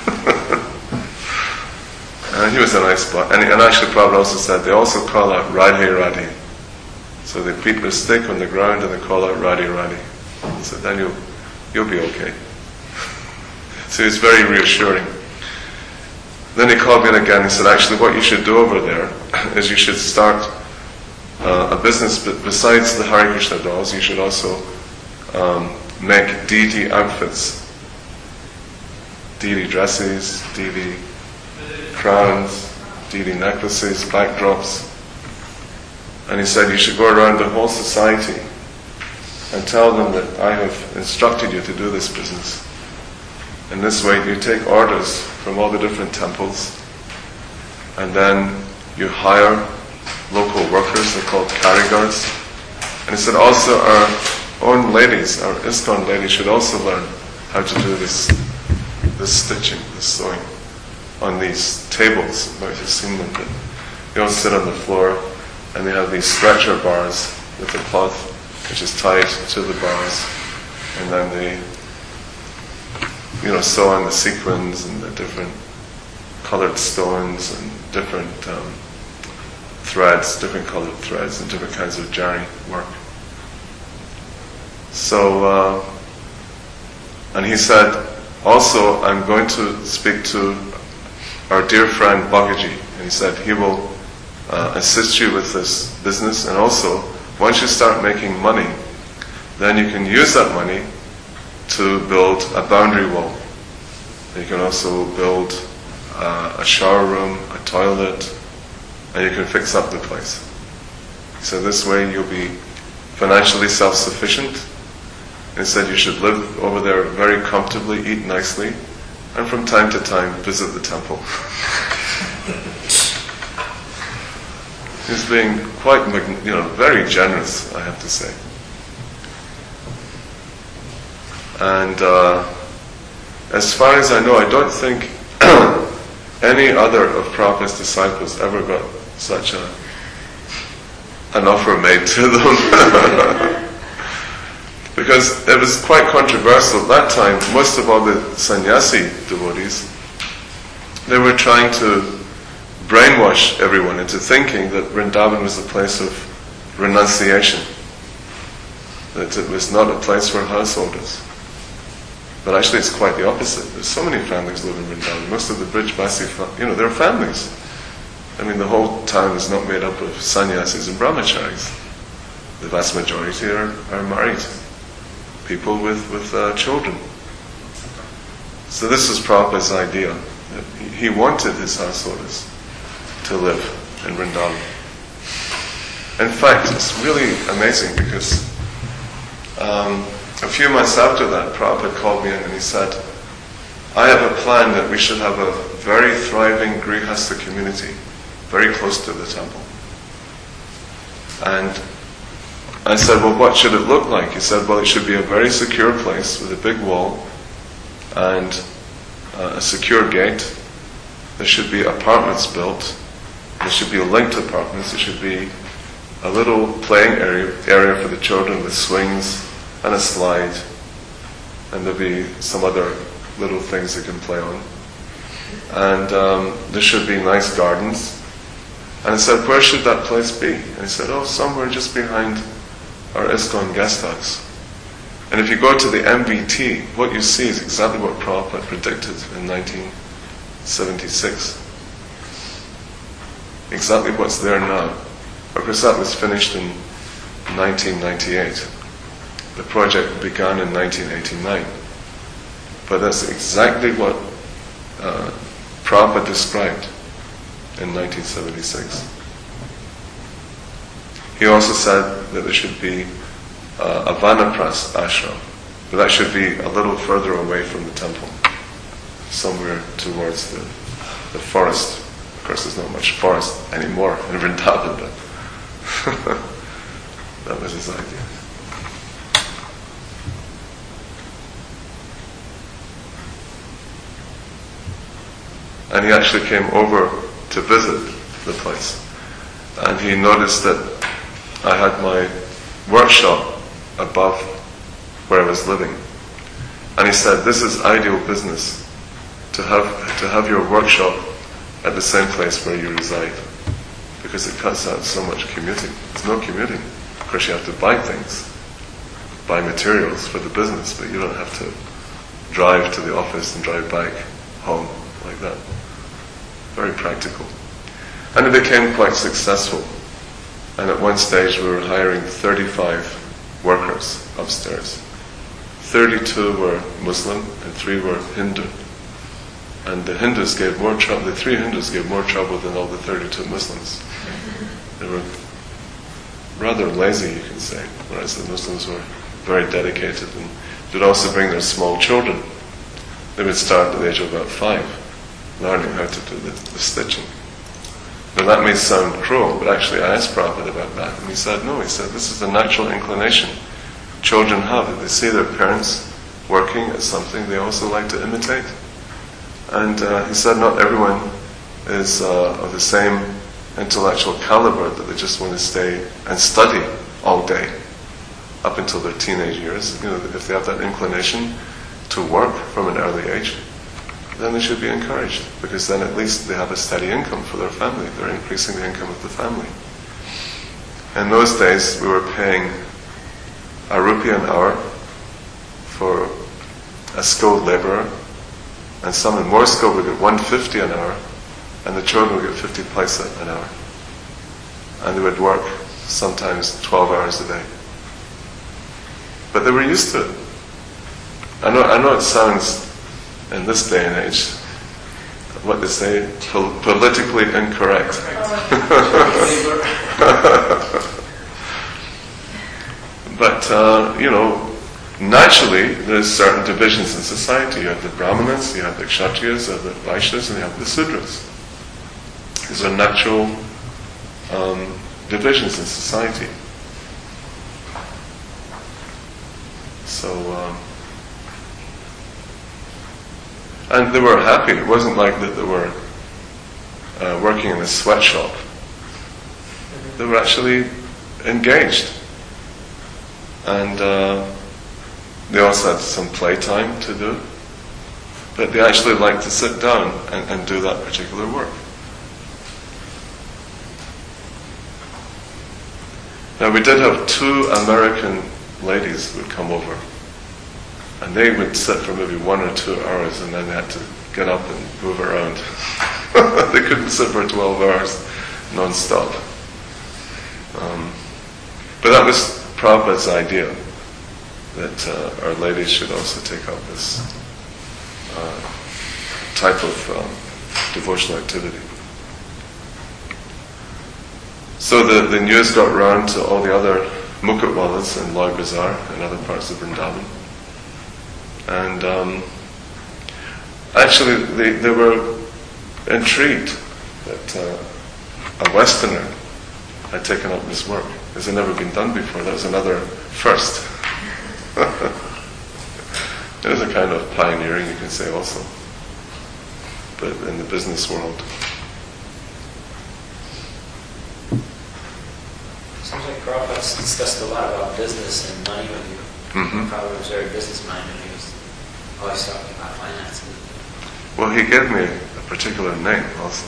And he was a nice boy. And, and actually Prabhupada also said they also call out Radhe Radhe. So they beat their stick on the ground and they call out Radhe Radhe. He said, then you'll, you'll be okay. So he was very reassuring. Then he called me in again and said, actually what you should do over there is you should start uh, a business, but besides the Hare Krishna dolls, you should also um, make deity outfits. Deity dresses, deity crowns, deity necklaces, backdrops. And he said you should go around the whole society and tell them that I have instructed you to do this business. In this way you take orders from all the different temples, and then you hire local workers, they're called karigars. And he said also our own ladies, our ISKCON ladies, should also learn how to do this this stitching, this sewing on these tables. You might have seen them, but they all sit on the floor, and they have these stretcher bars with a cloth which is tied to the bars, and then they, you know, sew on the sequins and the different colored stones and different um, threads, different colored threads and different kinds of jari work. So, uh, and he said, also I'm going to speak to our dear friend Bhagaji, and he said he will uh, assist you with this business, and also once you start making money, then you can use that money to build a boundary wall. You can also build uh, a shower room, a toilet, and you can fix up the place. So this way you'll be financially self-sufficient. And he said you should live over there very comfortably, eat nicely, and from time to time visit the temple. He's being quite, you know, very generous, I have to say. And uh, as far as I know, I don't think any other of Prabhupada's disciples ever got such a an offer made to them. Because it was quite controversial at that time. Most of all the sannyasi devotees, they were trying to brainwash everyone into thinking that Vrindavan was a place of renunciation, that it was not a place for householders. But actually it's quite the opposite. There's so many families live in Vrindavan. Most of the Brijbasi, you know, they're families. I mean, the whole town is not made up of sannyasis and brahmacharis. The vast majority are, are married people with, with uh, children. So this was Prabhupada's idea. That he wanted his householders to live in Vrindavan. In fact, it's really amazing because um, a few months after that, Prabhupada called me in and he said, I have a plan that we should have a very thriving Grihastha community very close to the temple. And I said, well, what should it look like? He said, well, it should be a very secure place with a big wall and uh, a secure gate. There should be apartments built. There should be linked apartments. There should be a little playing area, area for the children with swings and a slide. And there'll be some other little things they can play on. And um, there should be nice gardens. And I said, where should that place be? And he said, oh, somewhere just behind our ISKCON guest house. And if you go to the M V T, what you see is exactly what Prabhupada predicted in nineteen seventy-six. Exactly what's there now. Of course, that was finished in nineteen ninety-eight. The project began in nineteen eighty-nine. But that's exactly what uh, Prabhupada described in nineteen seventy-six. He also said that there should be uh, a Vanapras ashram, but that should be a little further away from the temple, somewhere towards the, the forest. Of course, there's not much forest anymore in Vrindavan, but that was his idea. And he actually came over to visit the place. And he noticed that I had my workshop above where I was living. And he said, this is ideal business, to have to have your workshop at the same place where you reside, because it cuts out so much commuting. There's no commuting. Of course, you have to buy things, buy materials for the business, but you don't have to drive to the office and drive back home like that. Very practical. And it became quite successful. And at one stage we were hiring thirty-five workers upstairs. thirty-two were Muslim and three were Hindu. And the Hindus gave more trouble, the three Hindus gave more trouble than all the thirty-two Muslims. They were rather lazy, you can say, whereas the Muslims were very dedicated and would also bring their small children. They would start at the age of about five, learning how to do the, the stitching. Now that may sound cruel, but actually I asked Prabhupada about that, and he said, no, he said, this is a natural inclination children have. If they see their parents working at something, they also like to imitate. And uh, he said not everyone is uh, of the same intellectual caliber that they just want to stay and study all day up until their teenage years. You know, if they have that inclination to work from an early age, then they should be encouraged, because then at least they have a steady income for their family. They're increasing the income of the family. In those days, we were paying a rupee an hour for a skilled laborer, and someone more skilled would get one fifty an hour, and the children would get fifty paisa an hour. And they would work sometimes twelve hours a day. But they were used to it. I know, I know it sounds, in this day and age, what they say, pol- politically incorrect. But, uh, you know, naturally, there's certain divisions in society. You have the Brahmanas, you have the Kshatriyas, you have the Vaishyas, and you have the Sudras. These are natural um, divisions in society. So, um, and they were happy. It wasn't like that they were uh, working in a sweatshop. They were actually engaged. And uh, they also had some playtime to do. But they actually liked to sit down and, and do that particular work. Now we did have two American ladies who would come over. And they would sit for maybe one or two hours and then they had to get up and move around. They couldn't sit for twelve hours non-stop. Um, but that was Prabhupada's idea, that uh, our ladies should also take up this uh, type of um, devotional activity. So the, the news got round to all the other Mukutwalas in Loy Bazaar and other parts of Vrindavan. And um, actually they, they were intrigued that uh, a Westerner had taken up this work. This had never been done before. That was another first. It was a kind of pioneering, you can say also, but in the business world. Seems like Prabhupada's discussed a lot about business and money with you. Mm-hmm. Prabhupada was very business-minded. He was always talking about finances. Well, he gave me a particular name also.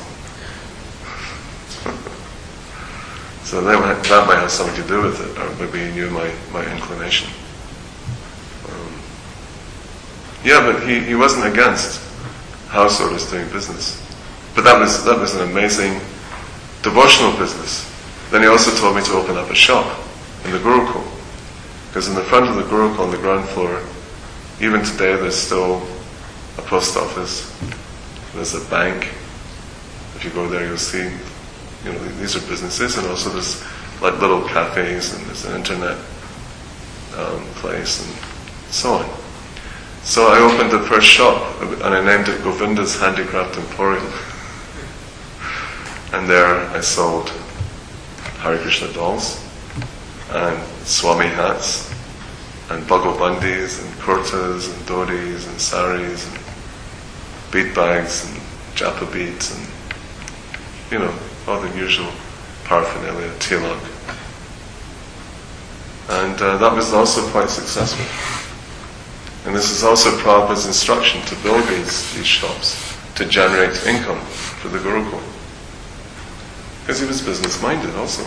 So that might, that might have something to do with it, or maybe he knew my, my inclination. Um, yeah, but he, he wasn't against householders doing business. But that was that was an amazing devotional business. Then he also told me to open up a shop in the Gurukul. Because in the front of the Gurukul, on the ground floor, even today there's still a post office, there's a bank. If you go there you'll see, you know, these are businesses, and also there's like little cafes, and there's an internet um, place, and so on. So I opened the first shop, and I named it Govinda's Handicraft Emporium. And there I sold Hare Krishna dolls, and Swami hats, and Bhagavandis, and kurtas, and dhotis, and saris, and bead bags, and japa beads, and, you know, all the usual paraphernalia, tilak. And uh, that was also quite successful. And this is also Prabhupada's instruction to build these, these shops to generate income for the Gurukul. Because he was business-minded also.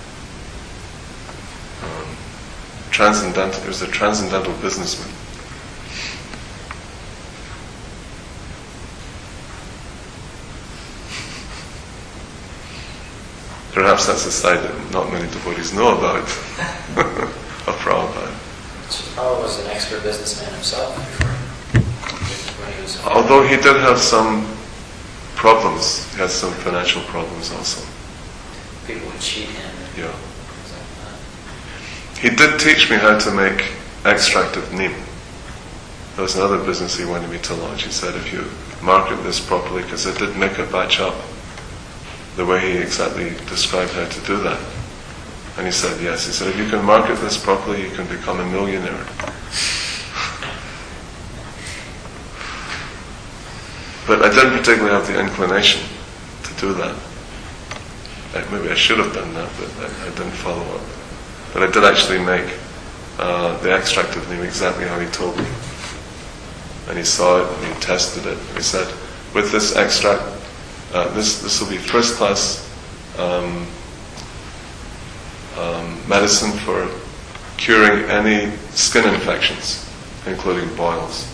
Um, transcendental, he was a transcendental businessman. Perhaps that's a side that not many devotees know about of Prabhupada. So Prabhupada was an expert businessman himself before, when he was... Although he did have some problems, he had some financial problems also. People would cheat him. Yeah. Things like that. He did teach me how to make extract of neem. That was another business he wanted me to launch. He said, if you market this properly, because I did make a batch up the way he exactly described how to do that. And he said, yes. He said, if you can market this properly, you can become a millionaire. But I didn't particularly have the inclination to do that. I, maybe I should have done that, but I, I didn't follow up. But I did actually make uh, the extract of neem exactly how he told me. And he saw it, and he tested it. And he said, with this extract, Uh, this this will be first class um, um, medicine for curing any skin infections, including boils.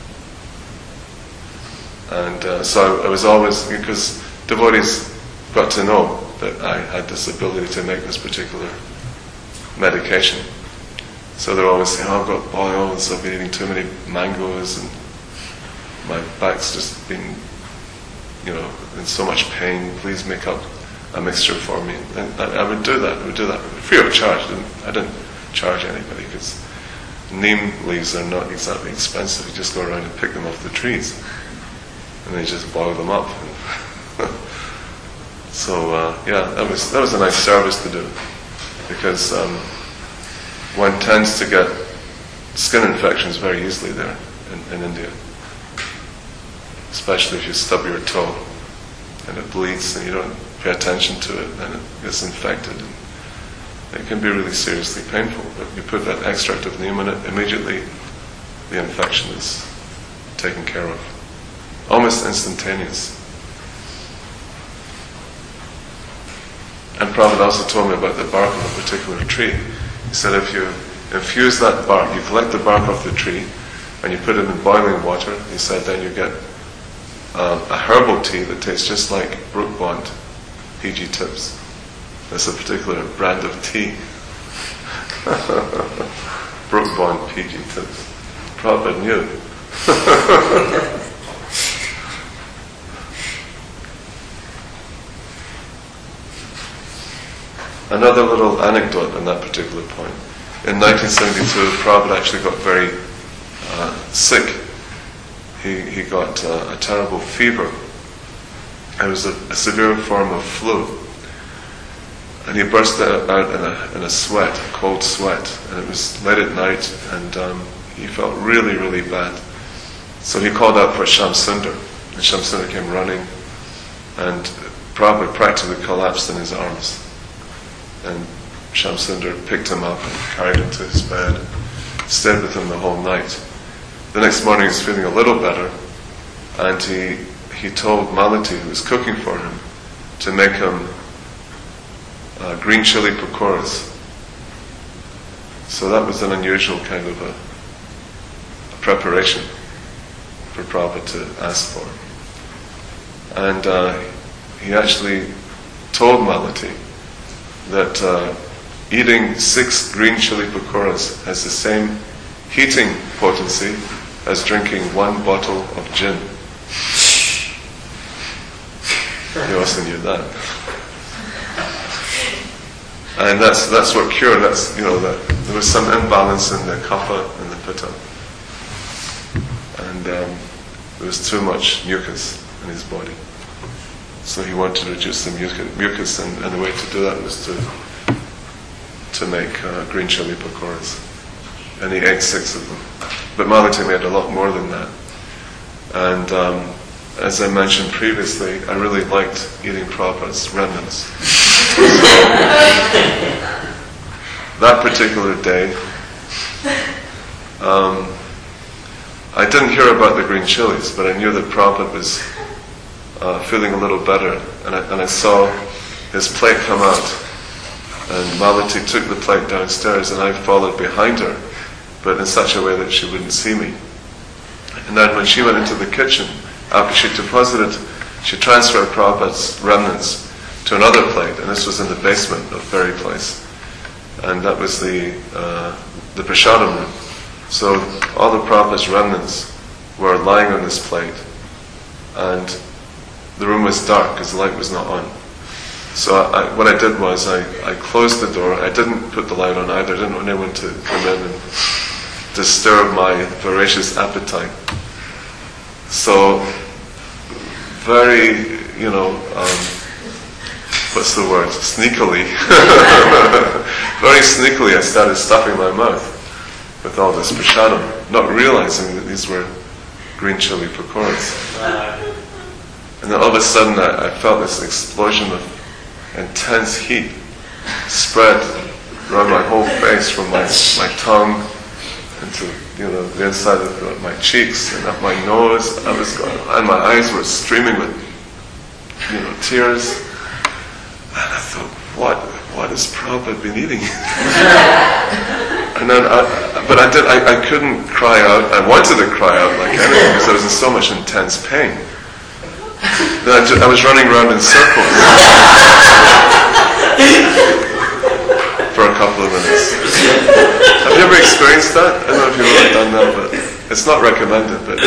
And uh, so I was always, because devotees got to know that I had this ability to make this particular medication. So they're always saying, oh, I've got boils, I've been eating too many mangoes, and my back's just been, you know, in so much pain, please make up a mixture for me. And I, I would do that, I would do that free of charge. I didn't, I didn't charge anybody, because neem leaves are not exactly expensive. You just go around and pick them off the trees, and they just boil them up. So uh, yeah, that was that was a nice service to do, because um, one tends to get skin infections very easily there in, in India, especially if you stub your toe and it bleeds and you don't pay attention to it, then it gets infected. And it can be really seriously painful, but you put that extract of neem in it, immediately the infection is taken care of. Almost instantaneous. And Prabhupada also told me about the bark of a particular tree. He said if you infuse that bark, you collect the bark off the tree, and you put it in boiling water, he said then you get um, a herbal tea that tastes just like Brook Bond P G Tips. That's a particular brand of tea. Brook Bond P G Tips. Prabhupada knew. Another little anecdote on that particular point. In nineteen seventy-two, Prabhupada actually got very uh, sick. He he got uh, a terrible fever. It was a, a severe form of flu. And he burst out in a, in a sweat, a cold sweat. And it was late at night, and um, he felt really, really bad. So he called out for Shamsundar. And Shamsundar came running, and Prabhupada practically collapsed in his arms. And Shamsundar picked him up and carried him to his bed, stayed with him the whole night. The next morning he was feeling a little better, and he he told Malati, who was cooking for him, to make him uh, green chili pakoras. So that was an unusual kind of a, a preparation for Prabhupada to ask for. And uh, he actually told Malati that uh, eating six green chili pakoras has the same heating potency as drinking one bottle of gin. He also knew that. And that's that's what cured. That's you know that there was some imbalance in the kapha and the pitta, and um, there was too much mucus in his body. So he wanted to reduce the mucus, mucus and, and the way to do that was to to make uh, green chili pakoras. And he ate six of them. But Malati made a lot more than that. And um, as I mentioned previously, I really liked eating Prabhupada's remnants. So, that particular day, um, I didn't hear about the green chilies, but I knew that Prabhupada was Uh, feeling a little better, and I, and I saw his plate come out, and Malati took the plate downstairs, and I followed behind her, but in such a way that she wouldn't see me. And then when she went into the kitchen, after she deposited, she transferred Prabhupada's remnants to another plate, and this was in the basement of Ferry Place, and that was the uh, the prasadam room. So all the Prabhupada's remnants were lying on this plate, and the room was dark because the light was not on. So I, what I did was I, I closed the door. I didn't put the light on either. I didn't want anyone to come in and disturb my voracious appetite. So very, you know, um, what's the word? Sneakily. Very sneakily I started stuffing my mouth with all this prasadam, not realizing that these were green chili pakoras. And then all of a sudden I, I felt this explosion of intense heat spread around my whole face, from my, my tongue into you know the inside of the, my cheeks and up my nose. I was going, and my eyes were streaming with you know tears. And I thought, what what has Prabhupada been eating? And then, I, but I did. I, I couldn't cry out. I wanted to cry out like anything because I was in so much intense pain. Then I, just, I was running around in circles for a couple of minutes. Have you ever experienced that? I don't know if you've ever done that, but it's not recommended. But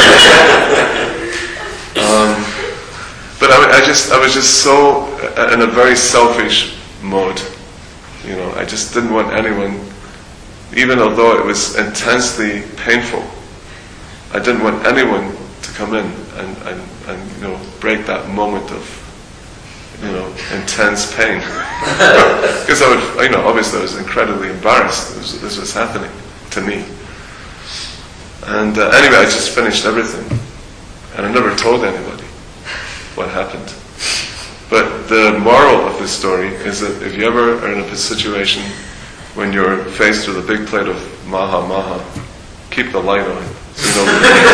um, but I, I just I was just so in a very selfish mode. You know, I just didn't want anyone even although it was intensely painful, I didn't want anyone to come in and, and, and you know, break that moment of, you know, intense pain. Because I would, you know, obviously I was incredibly embarrassed. This, this was happening to me. And uh, anyway, I just finished everything. And I never told anybody what happened. But the moral of this story is that if you ever are in a situation when you're faced with a big plate of maha maha, keep the light on. So you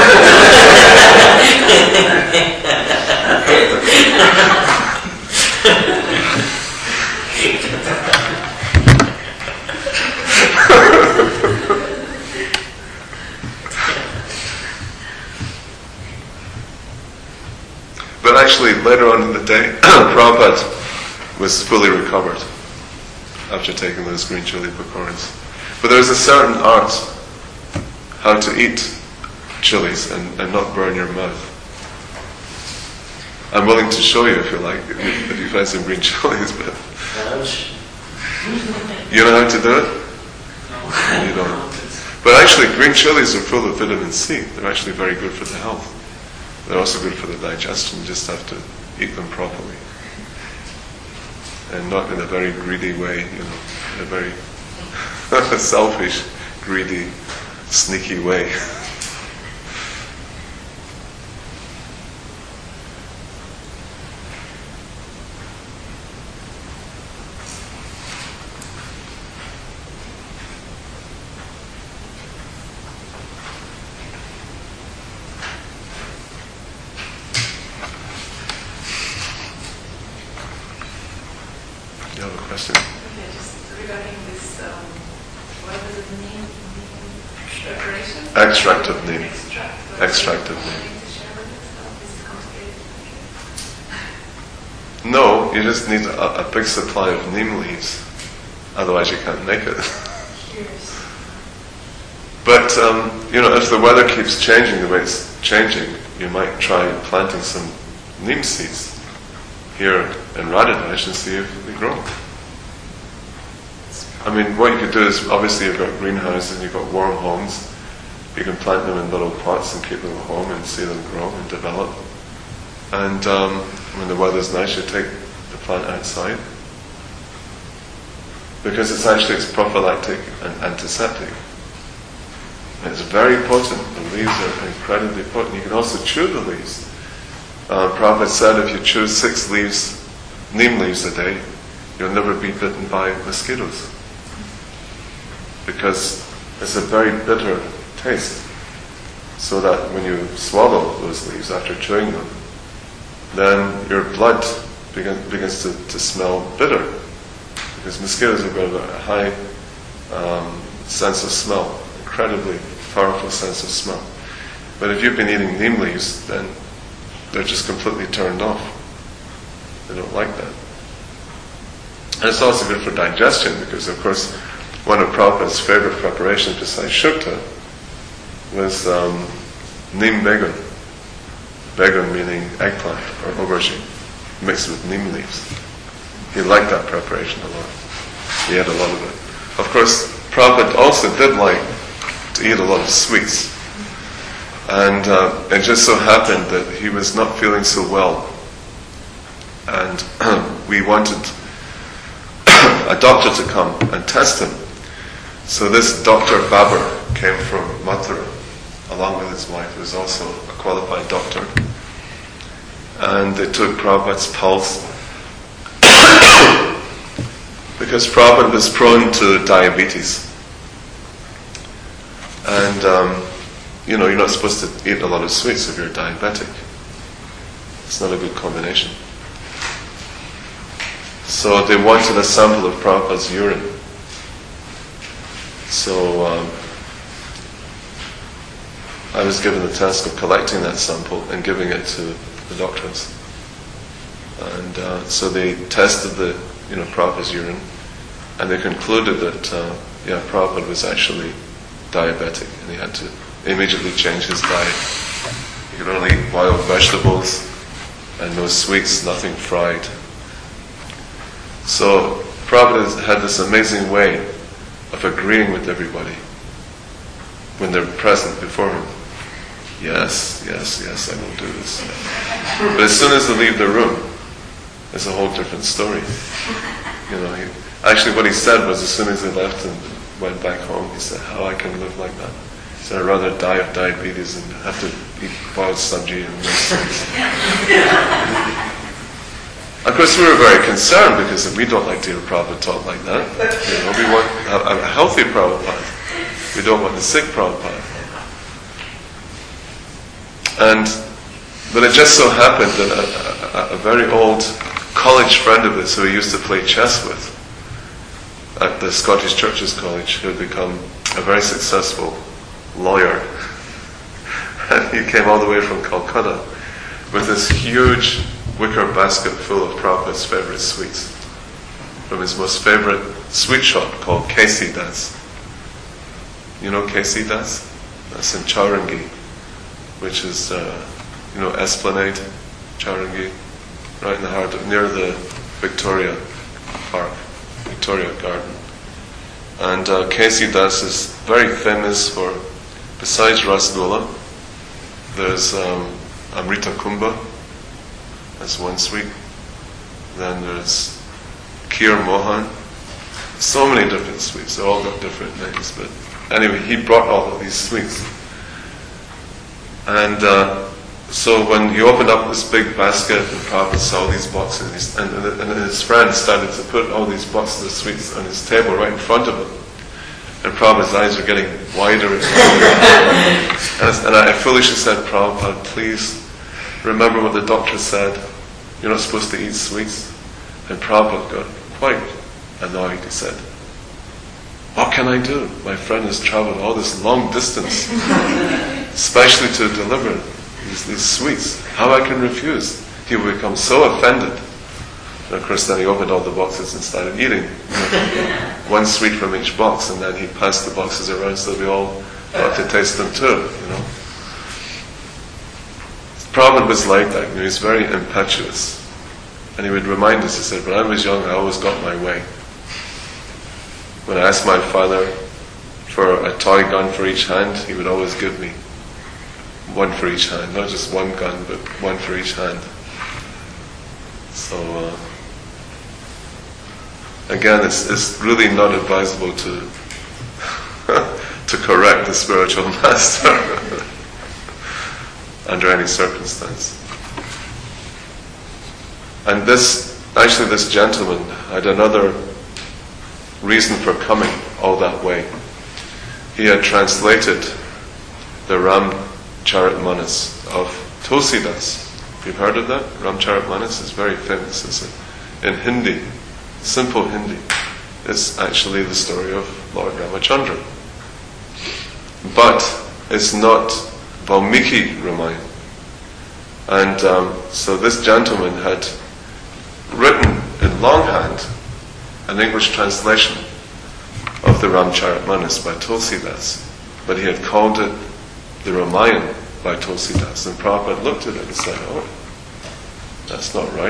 But actually, later on in the day, Prabhupada was fully recovered after taking those green chili pakoras. But there's a certain art how to eat chilies and, and not burn your mouth. I'm willing to show you if you like, if you, if you find some green chilies, but you know how to do it? No. You don't. But actually, green chilies are full of vitamin C. They're actually very good for the health. They're also good for the digestion. You just have to eat them properly. And not in a very greedy way, you know, in a very selfish, greedy, sneaky way. You have a question? Okay, just regarding this, um, what was it, neem, neem preparation? Extract of neem. Extract. Extract of neem. Anything to share with us? Is it complicated? No, you just need a, a big supply of neem leaves. Otherwise you can't make it. Curious. But, um, you know, if the weather keeps changing the way it's changing, you might try planting some neem seeds here in Radhadesh and see if they grow. I mean, what you could do is, obviously you've got greenhouses and you've got warm homes. You can plant them in little pots and keep them at home and see them grow and develop. And um, when the weather's nice, you take the plant outside. Because it's actually, it's prophylactic and antiseptic. And it's very potent. The leaves are incredibly potent. You can also chew the leaves. Uh, Prabhupada said if you chew six leaves, neem leaves a day, you'll never be bitten by mosquitoes. Because it's a very bitter taste. So that when you swallow those leaves after chewing them, then your blood begin, begins to, to smell bitter. Because mosquitoes have got a high um, sense of smell, incredibly powerful sense of smell. But if you've been eating neem leaves, then they're just completely turned off. They don't like that. And it's also good for digestion because, of course, one of Prabhupada's favorite preparations besides shukta was um, neem begun. Begun meaning eggplant or aubergine mixed with neem leaves. He liked that preparation a lot. He had a lot of it. Of course, Prabhupada also did like to eat a lot of sweets. And uh, it just so happened that he was not feeling so well. And we wanted a doctor to come and test him. So this Doctor Babar came from Mathura, along with his wife, who was also a qualified doctor. And they took Prabhupada's pulse. Because Prabhupada was prone to diabetes. And, um, you know, you're not supposed to eat a lot of sweets if you're diabetic. It's not a good combination. So they wanted a sample of Prabhupada's urine. So um, I was given the task of collecting that sample and giving it to the doctors. And uh, so they tested the, you know, Prabhupada's urine, and they concluded that, uh, yeah, Prabhupada was actually diabetic, and he had to immediately change his diet. He could only eat boiled vegetables and no sweets, nothing fried. So Prabhupada had this amazing way of agreeing with everybody when they're present before him. Yes, yes, yes, I will do this. But as soon as they leave the room, it's a whole different story. You know, he, actually what he said was, as soon as he left and went back home, he said, how I can live like that. He said, I'd rather die of diabetes and have to eat boiled sabji and this. Of course, we were very concerned because we don't like to hear Prabhupada talk like that. You know, we want a, a healthy Prabhupada. We don't want a sick Prabhupada. And, but it just so happened that a, a, a very old college friend of his who he used to play chess with at the Scottish Churches College, who had become a very successful lawyer. And he came all the way from Calcutta with this huge wicker basket full of Prabhupada's favourite sweets from his most favourite sweet shop called K C Das. You know K C Das? That's in Chowringhee, which is, uh, you know, Esplanade, Chowringhee, right in the heart of, near the Victoria Park, Victoria Garden. And uh, K C Das is very famous for, besides Rasgulla, there's um, Amrita Kumbha, that's one sweet. Then there's Kheer Mohan. So many different sweets, they all got different names. But anyway, he brought all of these sweets. And uh, so when he opened up this big basket, and Prabhupada saw these boxes, and, and, and his friend started to put all these boxes of sweets on his table right in front of him. And Prabhupada's eyes were getting wider and wider. and, and I foolishly said, Prabhupada, please remember what the doctor said. You're not supposed to eat sweets. And Prabhupada got quite annoyed. He said, what can I do? My friend has travelled all this long distance, especially to deliver these, these sweets. How I can refuse? He would become so offended. And of course then he opened all the boxes and started eating. You know, one sweet from each box, and then he passed the boxes around so we all got to taste them too, you know. Prabhupada was like that. You know, he was very impetuous. And he would remind us, he said, when I was young I always got my way. When I asked my father for a toy gun for each hand, he would always give me one for each hand. Not just one gun, but one for each hand. So, uh, again, it's, it's really not advisable to to correct the spiritual master under any circumstance. And this, actually this gentleman had another reason for coming all that way. He had translated the Ramcharitmanas of Tulsidas. You've heard of that? Ramcharitmanas is very famous. It's in Hindi, simple Hindi. It's actually the story of Lord Ramachandra. But it's not Valmiki Ramayana. And um, so this gentleman had written in longhand an English translation of the Ramcharitmanas by Tulsidas, but he had called it the Ramayana by Tulsidas. And Prabhupada looked at it and said, oh, that's not right.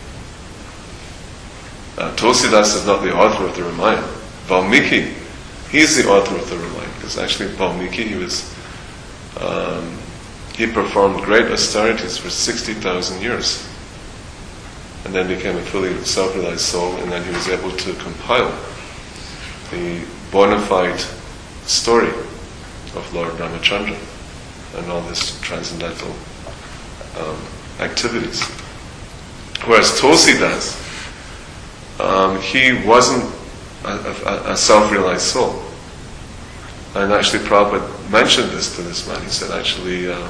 Uh, Tulsidas is not the author of the Ramayana. Valmiki, he's the author of the Ramayana, because actually Valmiki, he was um, he performed great austerities for sixty thousand years, and then became a fully self-realized soul, and then he was able to compile the bona fide story of Lord Ramachandra and all his transcendental um, activities. Whereas Tulsidas, um, he wasn't a, a, a self-realized soul. And actually Prabhupada mentioned this to this man. He said, actually, uh,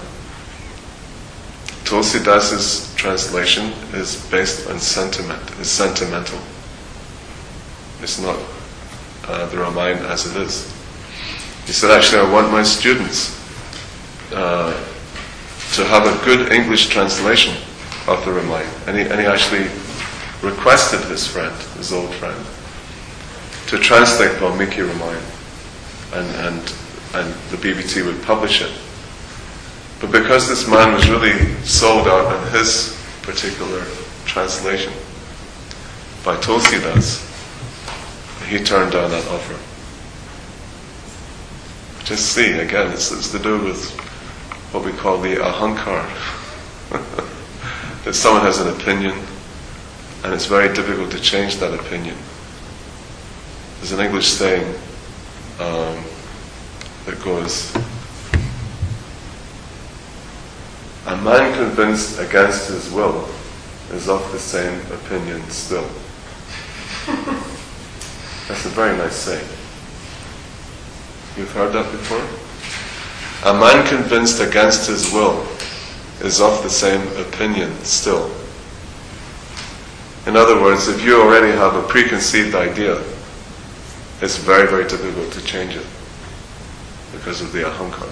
Tulsidas's translation is based on sentiment, is sentimental. It's not uh, the Ramayana as it is. He said, actually, I want my students uh, to have a good English translation of the Ramayana. And he, and he actually requested his friend, his old friend, to translate Valmiki Ramayana, and, and, and the B B T would publish it. But because this man was really sold out on his particular translation by Tulsidas, he turned down that offer. Just see, again, it's, it's to do with what we call the ahankar. That someone has an opinion, and it's very difficult to change that opinion. There's an English saying um, that goes, "A man convinced against his will is of the same opinion still." That's a very nice saying. You've heard that before? A man convinced against his will is of the same opinion still. In other words, if you already have a preconceived idea, it's very, very difficult to change it because of the ahankar.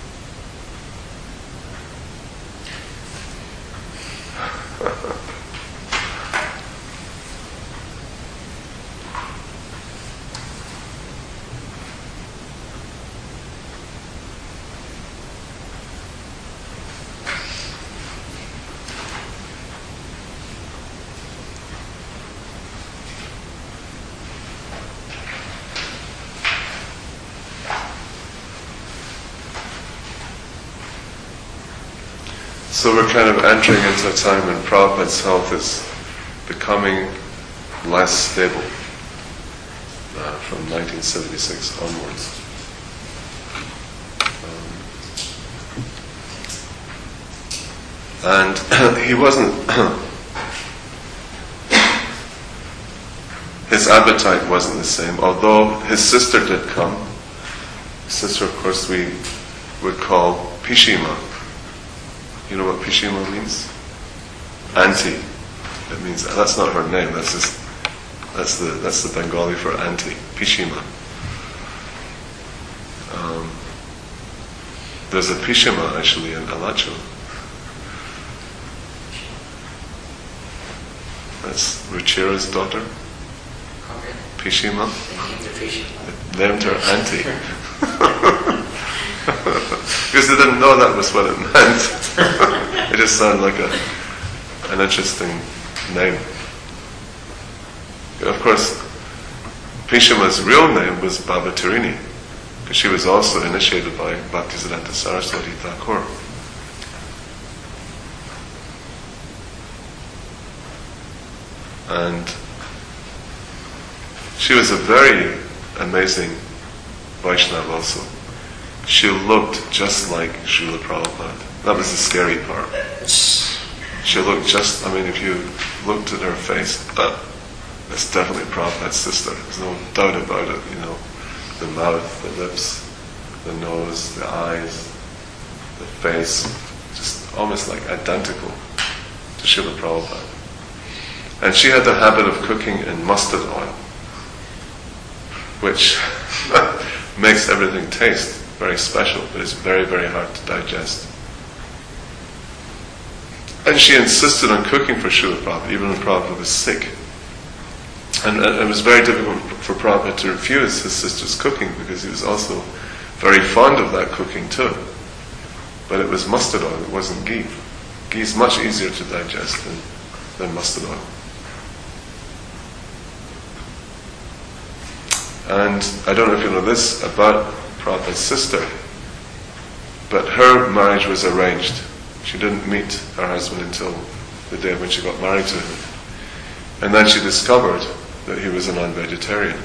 So we're kind of entering into a time when Prabhupada's health is becoming less stable uh, from nineteen seventy-six onwards. Um, and he wasn't, his appetite wasn't the same, although his sister did come. His sister, of course, we would call Pishima. You know what Pishima means? Auntie. It means, that's not her name, that's just, that's the that's the Bengali for auntie. Pishima. Um, there's a Pishima actually in Alacho. That's Ruchira's daughter. Okay. Pishima. They named Named her Pishima. her auntie. Because they didn't know that was what it meant. It just sounded like a an interesting name. Of course, Pishima's real name was Baba Tarini, because she was also initiated by Bhaktisiddhanta Saraswati Thakur. And she was a very amazing Vaishnava also. She looked just like Srila Prabhupada. That was the scary part. She looked just, I mean, if you looked at her face, uh, that's definitely Prabhupada's sister. There's no doubt about it, you know. The mouth, the lips, the nose, the eyes, the face, just almost like identical to Srila Prabhupada. And she had the habit of cooking in mustard oil, which makes everything taste very special, but it's very, very hard to digest. And she insisted on cooking for Srila Prabhupada, even when Prabhupada was sick. And, and it was very difficult for Prabhupada to refuse his sister's cooking, because he was also very fond of that cooking too. But it was mustard oil, it wasn't ghee. Ghee is much easier to digest than, than mustard oil. And I don't know if you know this about Prabhupada's sister, but her marriage was arranged. She didn't meet her husband until the day when she got married to him. And then she discovered that he was a non-vegetarian.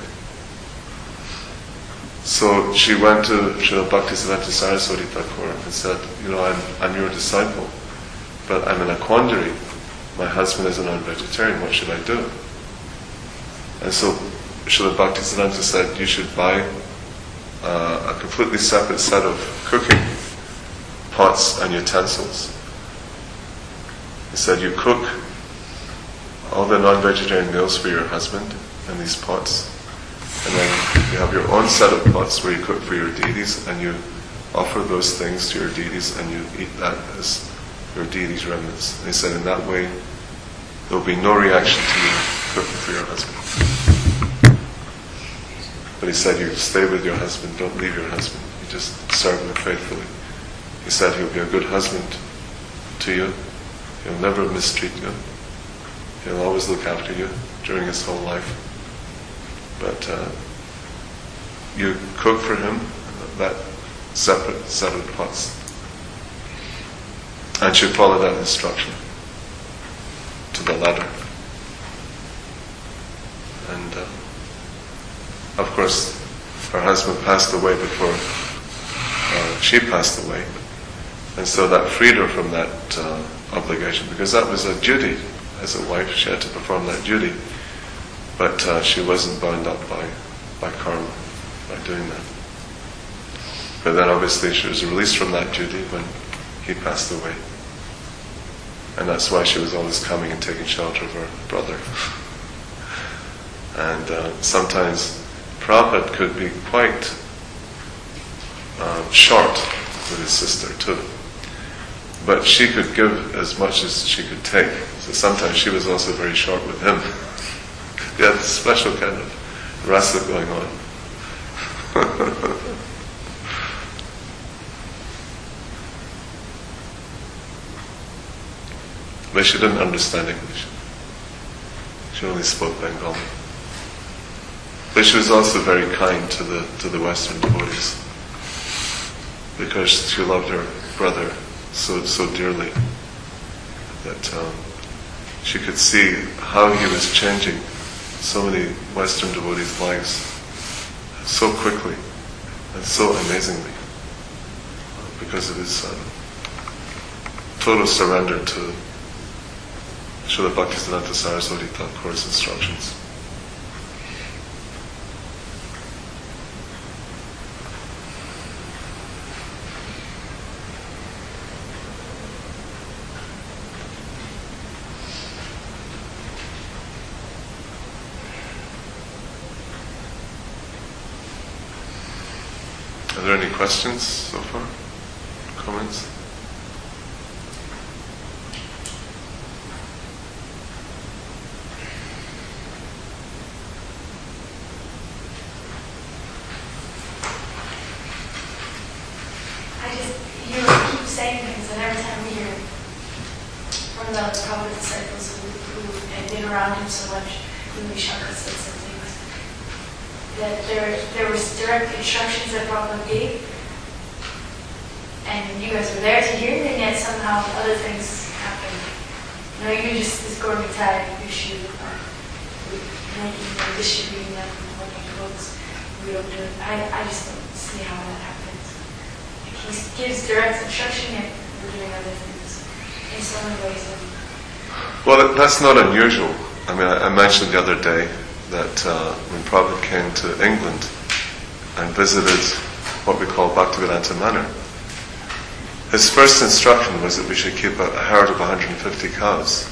So she went to Srila Bhaktisiddhanta Saraswati Thakur and said, you know, I'm, I'm your disciple, but I'm in a quandary. My husband is a non-vegetarian, what should I do? And so Srila Bhaktisiddhanta said, you should buy uh, a completely separate set of cooking pots and utensils. He said, you cook all the non-vegetarian meals for your husband in these pots, and then you have your own set of pots where you cook for your deities, and you offer those things to your deities, and you eat that as your deities' remnants. And he said, in that way, there will be no reaction to you cooking for your husband. But he said, you stay with your husband, don't leave your husband. You just serve him faithfully. He said he'll be a good husband to you. He'll never mistreat you. He'll always look after you during his whole life. But uh, you cook for him, that separate, separate pots. And she followed that instruction to the letter. And uh, of course, her husband passed away before uh, she passed away. And so that freed her from that uh, obligation, because that was a duty. As a wife, she had to perform that duty. But uh, she wasn't bound up by, by karma by doing that. But then obviously she was released from that duty when he passed away. And that's why she was always coming and taking shelter of her brother. And uh, sometimes Prabhupada could be quite uh, short with his sister too. But she could give as much as she could take. So sometimes she was also very short with him. They had a special kind of wrestle going on. But she didn't understand English. She only spoke Bengali. But she was also very kind to the to the Western devotees, because she loved her brother so so dearly that um, she could see how he was changing so many Western devotees' lives so quickly and so amazingly because of his um, total surrender to Srila Bhaktisiddhanta Saraswati Thakur's instructions. Are there any questions so far? Comments? I just, you keep saying things, and every time we hear from the Prabhupada disciples who, who had been around him so much, Louis Shankar said some things, that there there was direct instructions that Prabhupada gave, and you guys were there to hear, and yet somehow other things happened. You know, you just, this Gormitai issue, uh, making, you know, distributing them and holding books, we don't do it. I, I just don't see how that happens. He gives direct instruction, and we're doing other things in so many ways. Well, that's not unusual. I mean, I, I mentioned the other day that uh, when Prabhupada came to England and visited what we call Bhaktivedanta Manor, his first instruction was that we should keep a, a herd of one hundred fifty cows.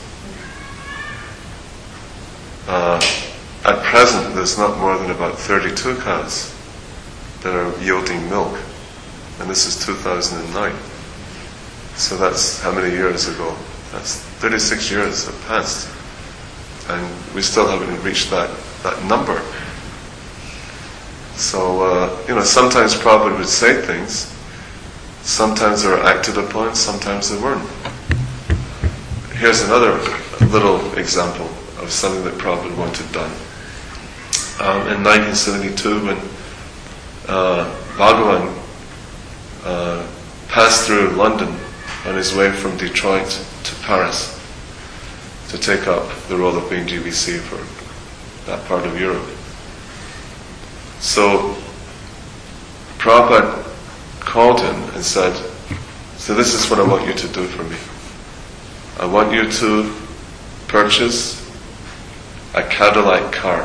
Uh, at present, there's not more than about thirty-two cows that are yielding milk. And this is two thousand nine. So that's how many years ago? That's thirty-six years have passed. And we still haven't reached that, that number. So, uh, you know, sometimes Prabhupada would say things, sometimes they were acted upon, sometimes they weren't. Here's another little example of something that Prabhupada wanted done. Um, in nineteen seventy-two, when uh, Bhagavan Uh, passed through London on his way from Detroit to Paris to take up the role of being G B C for that part of Europe. So Prabhupada called him and said, so this is what I want you to do for me. I want you to purchase a Cadillac car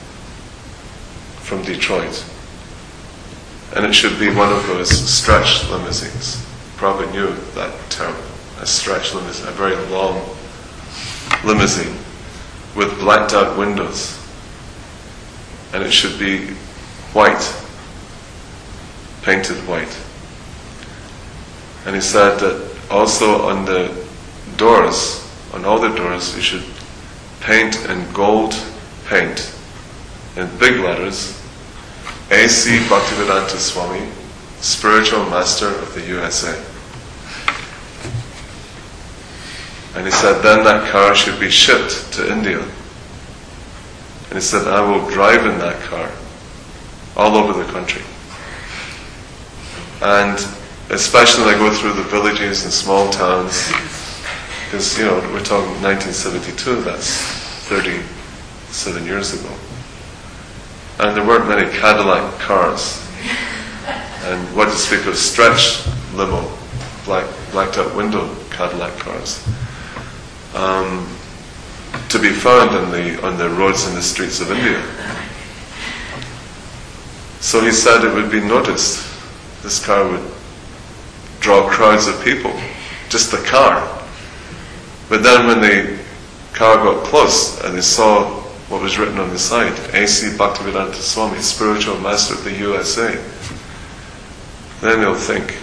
from Detroit. And it should be one of those stretch limousines. Probably knew that term, a stretch limousine, a very long limousine with blacked out windows. And it should be white, painted white. And he said that also on the doors, on all the doors, you should paint in gold paint, in big letters, A C Bhaktivedanta Swami, Spiritual Master of the U S A. And he said, then that car should be shipped to India. And he said, I will drive in that car all over the country. And especially when I go through the villages and small towns, because, you know, we're talking nineteen seventy-two, that's thirty-seven years ago. And there weren't many Cadillac cars. And what to speak of stretch limo, black, blacked out window Cadillac cars, um, to be found on the, on the roads and the streets of India. So he said it would be noticed. This car would draw crowds of people, just the car. But then when the car got close and they saw what was written on the side, A C Bhaktivedanta Swami, Spiritual Master of the U S A, then they'll think,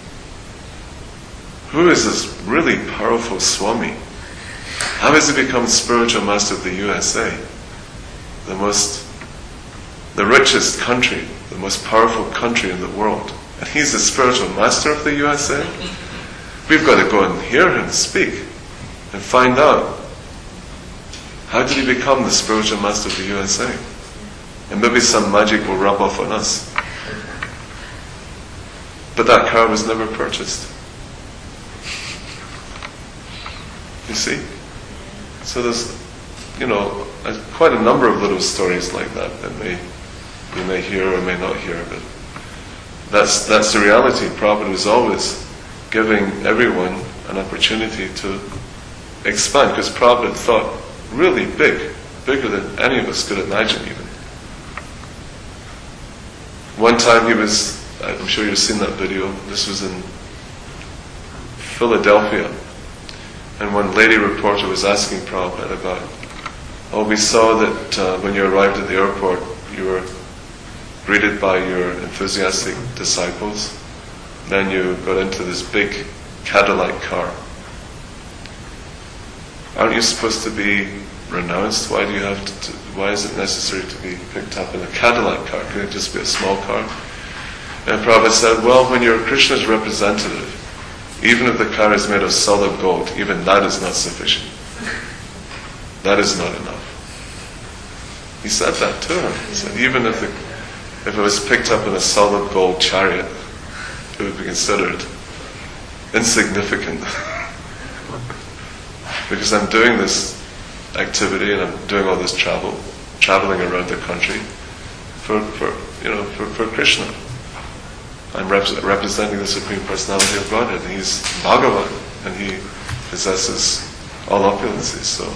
who is this really powerful Swami? How has he become Spiritual Master of the U S A? The most, the richest country, the most powerful country in the world. And he's the Spiritual Master of the U S A? We've got to go and hear him speak and find out, how did he become the Spiritual Master of the U S A? And maybe some magic will rub off on us. But that car was never purchased. You see? So there's, you know, quite a number of little stories like that that may you may hear or may not hear, but that's that's the reality. Prabhupada was always giving everyone an opportunity to expand, because Prabhupada thought really big, bigger than any of us could imagine even. One time he was, I'm sure you've seen that video, this was in Philadelphia, and one lady reporter was asking Prabhupada about, oh, we saw that uh, when you arrived at the airport, you were greeted by your enthusiastic disciples, then you got into this big Cadillac car. Aren't you supposed to be renounced? Why do you have to, to why is it necessary to be picked up in a Cadillac car? Can it just be a small car? And Prabhupada said, well, when you're Krishna's representative, even if the car is made of solid gold, even that is not sufficient. That is not enough. He said that to her. He said, even if the, if it was picked up in a solid gold chariot, it would be considered insignificant. Because I'm doing this activity and I'm doing all this travel, traveling around the country for, for you know, for, for Krishna. I'm rep- representing the Supreme Personality of Godhead. And he's Bhagavan, and he possesses all opulences. So,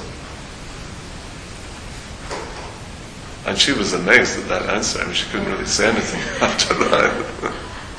and she was amazed at that answer. I mean, she couldn't really say anything after that.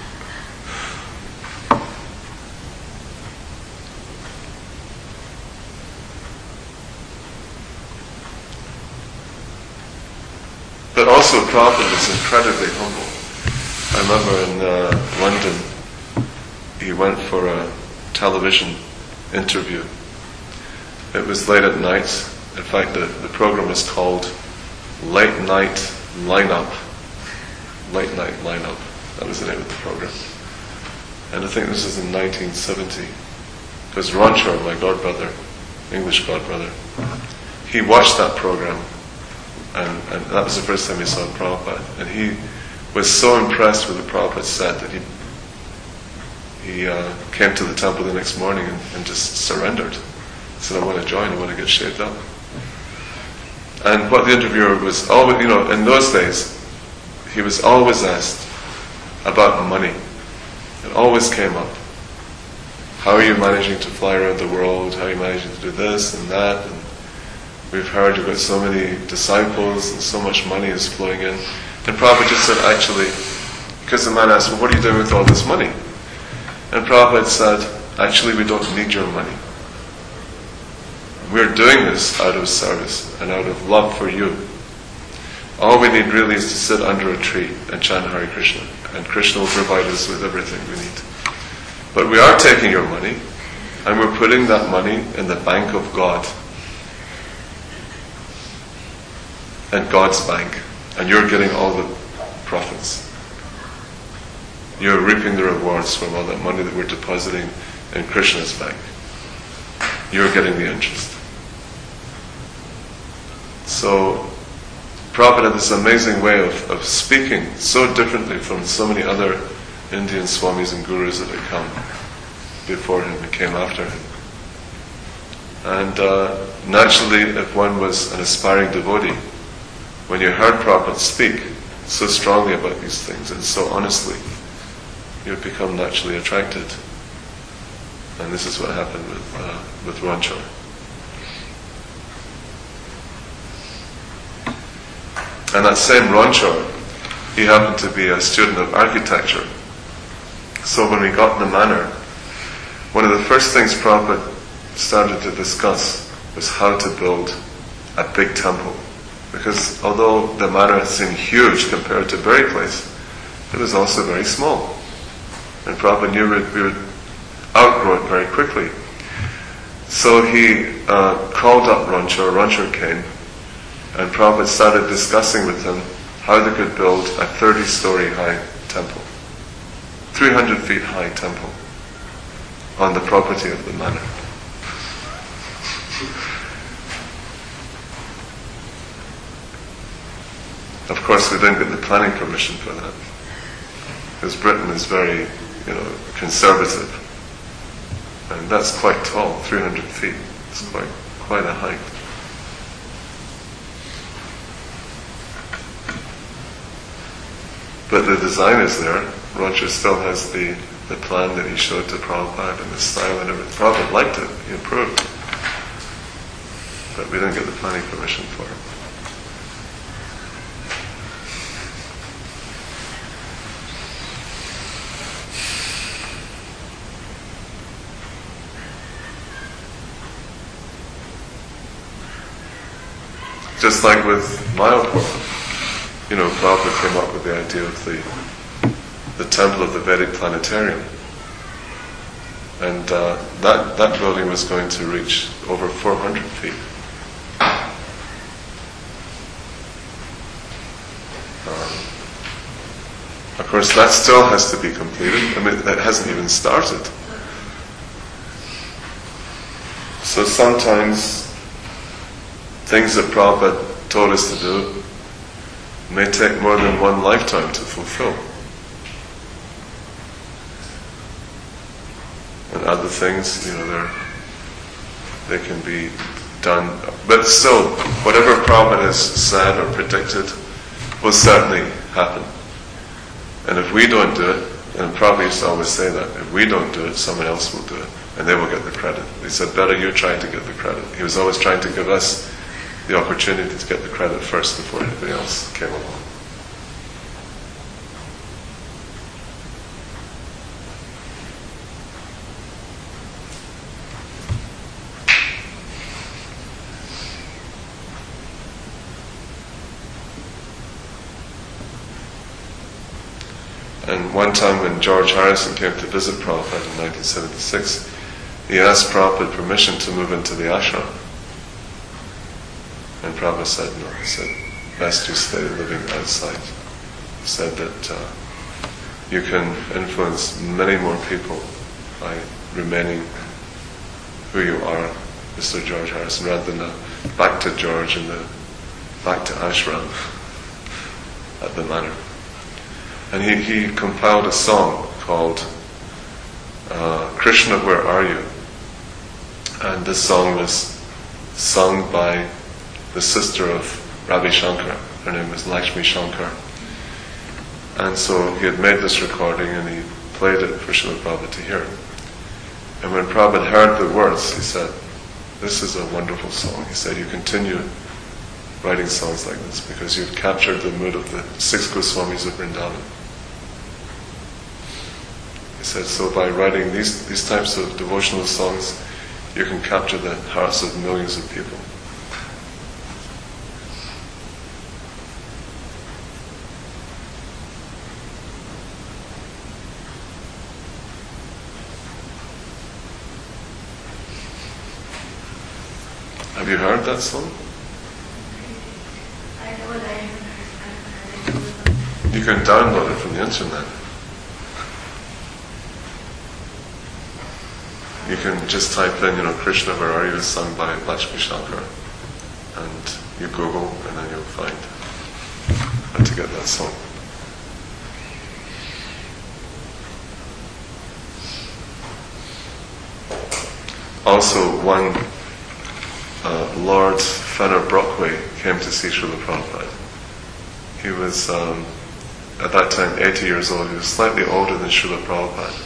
But also, Prabhupada was incredibly humble. I remember in uh, London, he went for a television interview. It was late at night. In fact, the, the program was called Late Night Lineup. Late Night Lineup. That was the name of the program. And I think this was in nineteen seventy. Because Ronchor, my godbrother, English godbrother, he watched that program. And, and that was the first time he saw Prabhupada. And he was so impressed with what Prabhupada said that he he uh, came to the temple the next morning and, and just surrendered. He said, I want to join, I want to get shaved up. And what the interviewer was always, you know, in those days, he was always asked about money. It always came up. How are you managing to fly around the world? How are you managing to do this and that? And we've heard you've got so many disciples and so much money is flowing in. And Prabhupada just said, actually, because the man asked, well, what are you doing with all this money? And Prabhupada said, actually, we don't need your money. We're doing this out of service and out of love for you. All we need really is to sit under a tree and chant Hare Krishna, and Krishna will provide us with everything we need. But we are taking your money, and we're putting that money in the bank of God, and God's bank, and you're getting all the profits. You're reaping the rewards from all that money that we're depositing in Krishna's bank. You're getting the interest. So, Prabhupada had this amazing way of, of speaking so differently from so many other Indian swamis and gurus that had come before him and came after him. And uh, naturally, if one was an aspiring devotee, when you heard Prabhupada speak so strongly about these things and so honestly, you would become naturally attracted. And this is what happened with uh, with Ranchor. And that same Ranchor, he happened to be a student of architecture. So when we got in the manor, one of the first things Prabhupada started to discuss was how to build a big temple. Because although the manor seemed huge compared to Berry Place, it was also very small. And Prabhupada knew we would outgrow it very quickly. So he uh, called up Ranchor, Ranchor came, and Prabhupada started discussing with him how they could build a thirty-story high temple, three hundred feet high temple, on the property of the manor. Of course, we didn't get the planning permission for that, because Britain is very, you know, conservative, and that's quite tall, three hundred feet. It's quite quite a height. But the design is there. Ranchor still has the, the plan that he showed to Prabhupada and the style and everything. Prabhupada liked it, he approved. But we didn't get the planning permission for it. Just like with Mayapur, you know, Prabhupada came up with the idea of the the temple of the Vedic planetarium, and uh, that that building was going to reach over four hundred feet. Um, of course, that still has to be completed. I mean, that hasn't even started. So sometimes things that Prabhupada told us to do may take more than one lifetime to fulfill. And other things, you know, they're, they can be done. But still, whatever Prabhupada has said or predicted will certainly happen. And if we don't do it, and Prabhupada used to always say that, if we don't do it, someone else will do it, and they will get the credit. He said, better you try to get the credit. He was always trying to give us the opportunity to get the credit first before anybody else came along. And one time when George Harrison came to visit Prabhupada in nineteen seventy-six, he asked Prabhupada permission to move into the ashram. And Prabhupada said no. He said, best you stay living outside. He said that uh, you can influence many more people by remaining who you are, Mister George Harrison, rather than uh, back to George and the back to ashram at the manor. And he, he compiled a song called uh, Krishna, Where Are You? And this song was sung by the sister of Ravi Shankar. Her name was Lakshmi Shankar. And so he had made this recording and he played it for Srila Prabhupada to hear. And when Prabhupada heard the words, he said, this is a wonderful song. He said, you continue writing songs like this because you've captured the mood of the six Goswamis of Vrindavan. He said, so by writing these, these types of devotional songs, you can capture the hearts of millions of people. Have you heard that song? I know it, I haven't heard it. You can download it from the internet. You can just type in, you know, Krishna, Where Are You, sung by Lakshmi Shankar, and you Google, and then you'll find how to get that song. also one uh, Lord Fenner Brockway came to see Srila Prabhupada. He was um, at that time eighty years old. He was slightly older than Srila Prabhupada.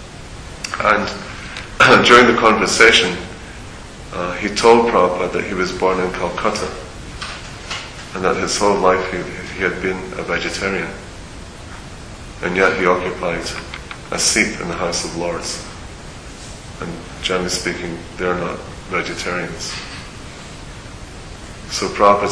And during the conversation, uh, he told Prabhupada that he was born in Calcutta and that his whole life he, he had been a vegetarian. And yet he occupied a seat in the House of Lords. And generally speaking, they're not vegetarians. So Prabhupada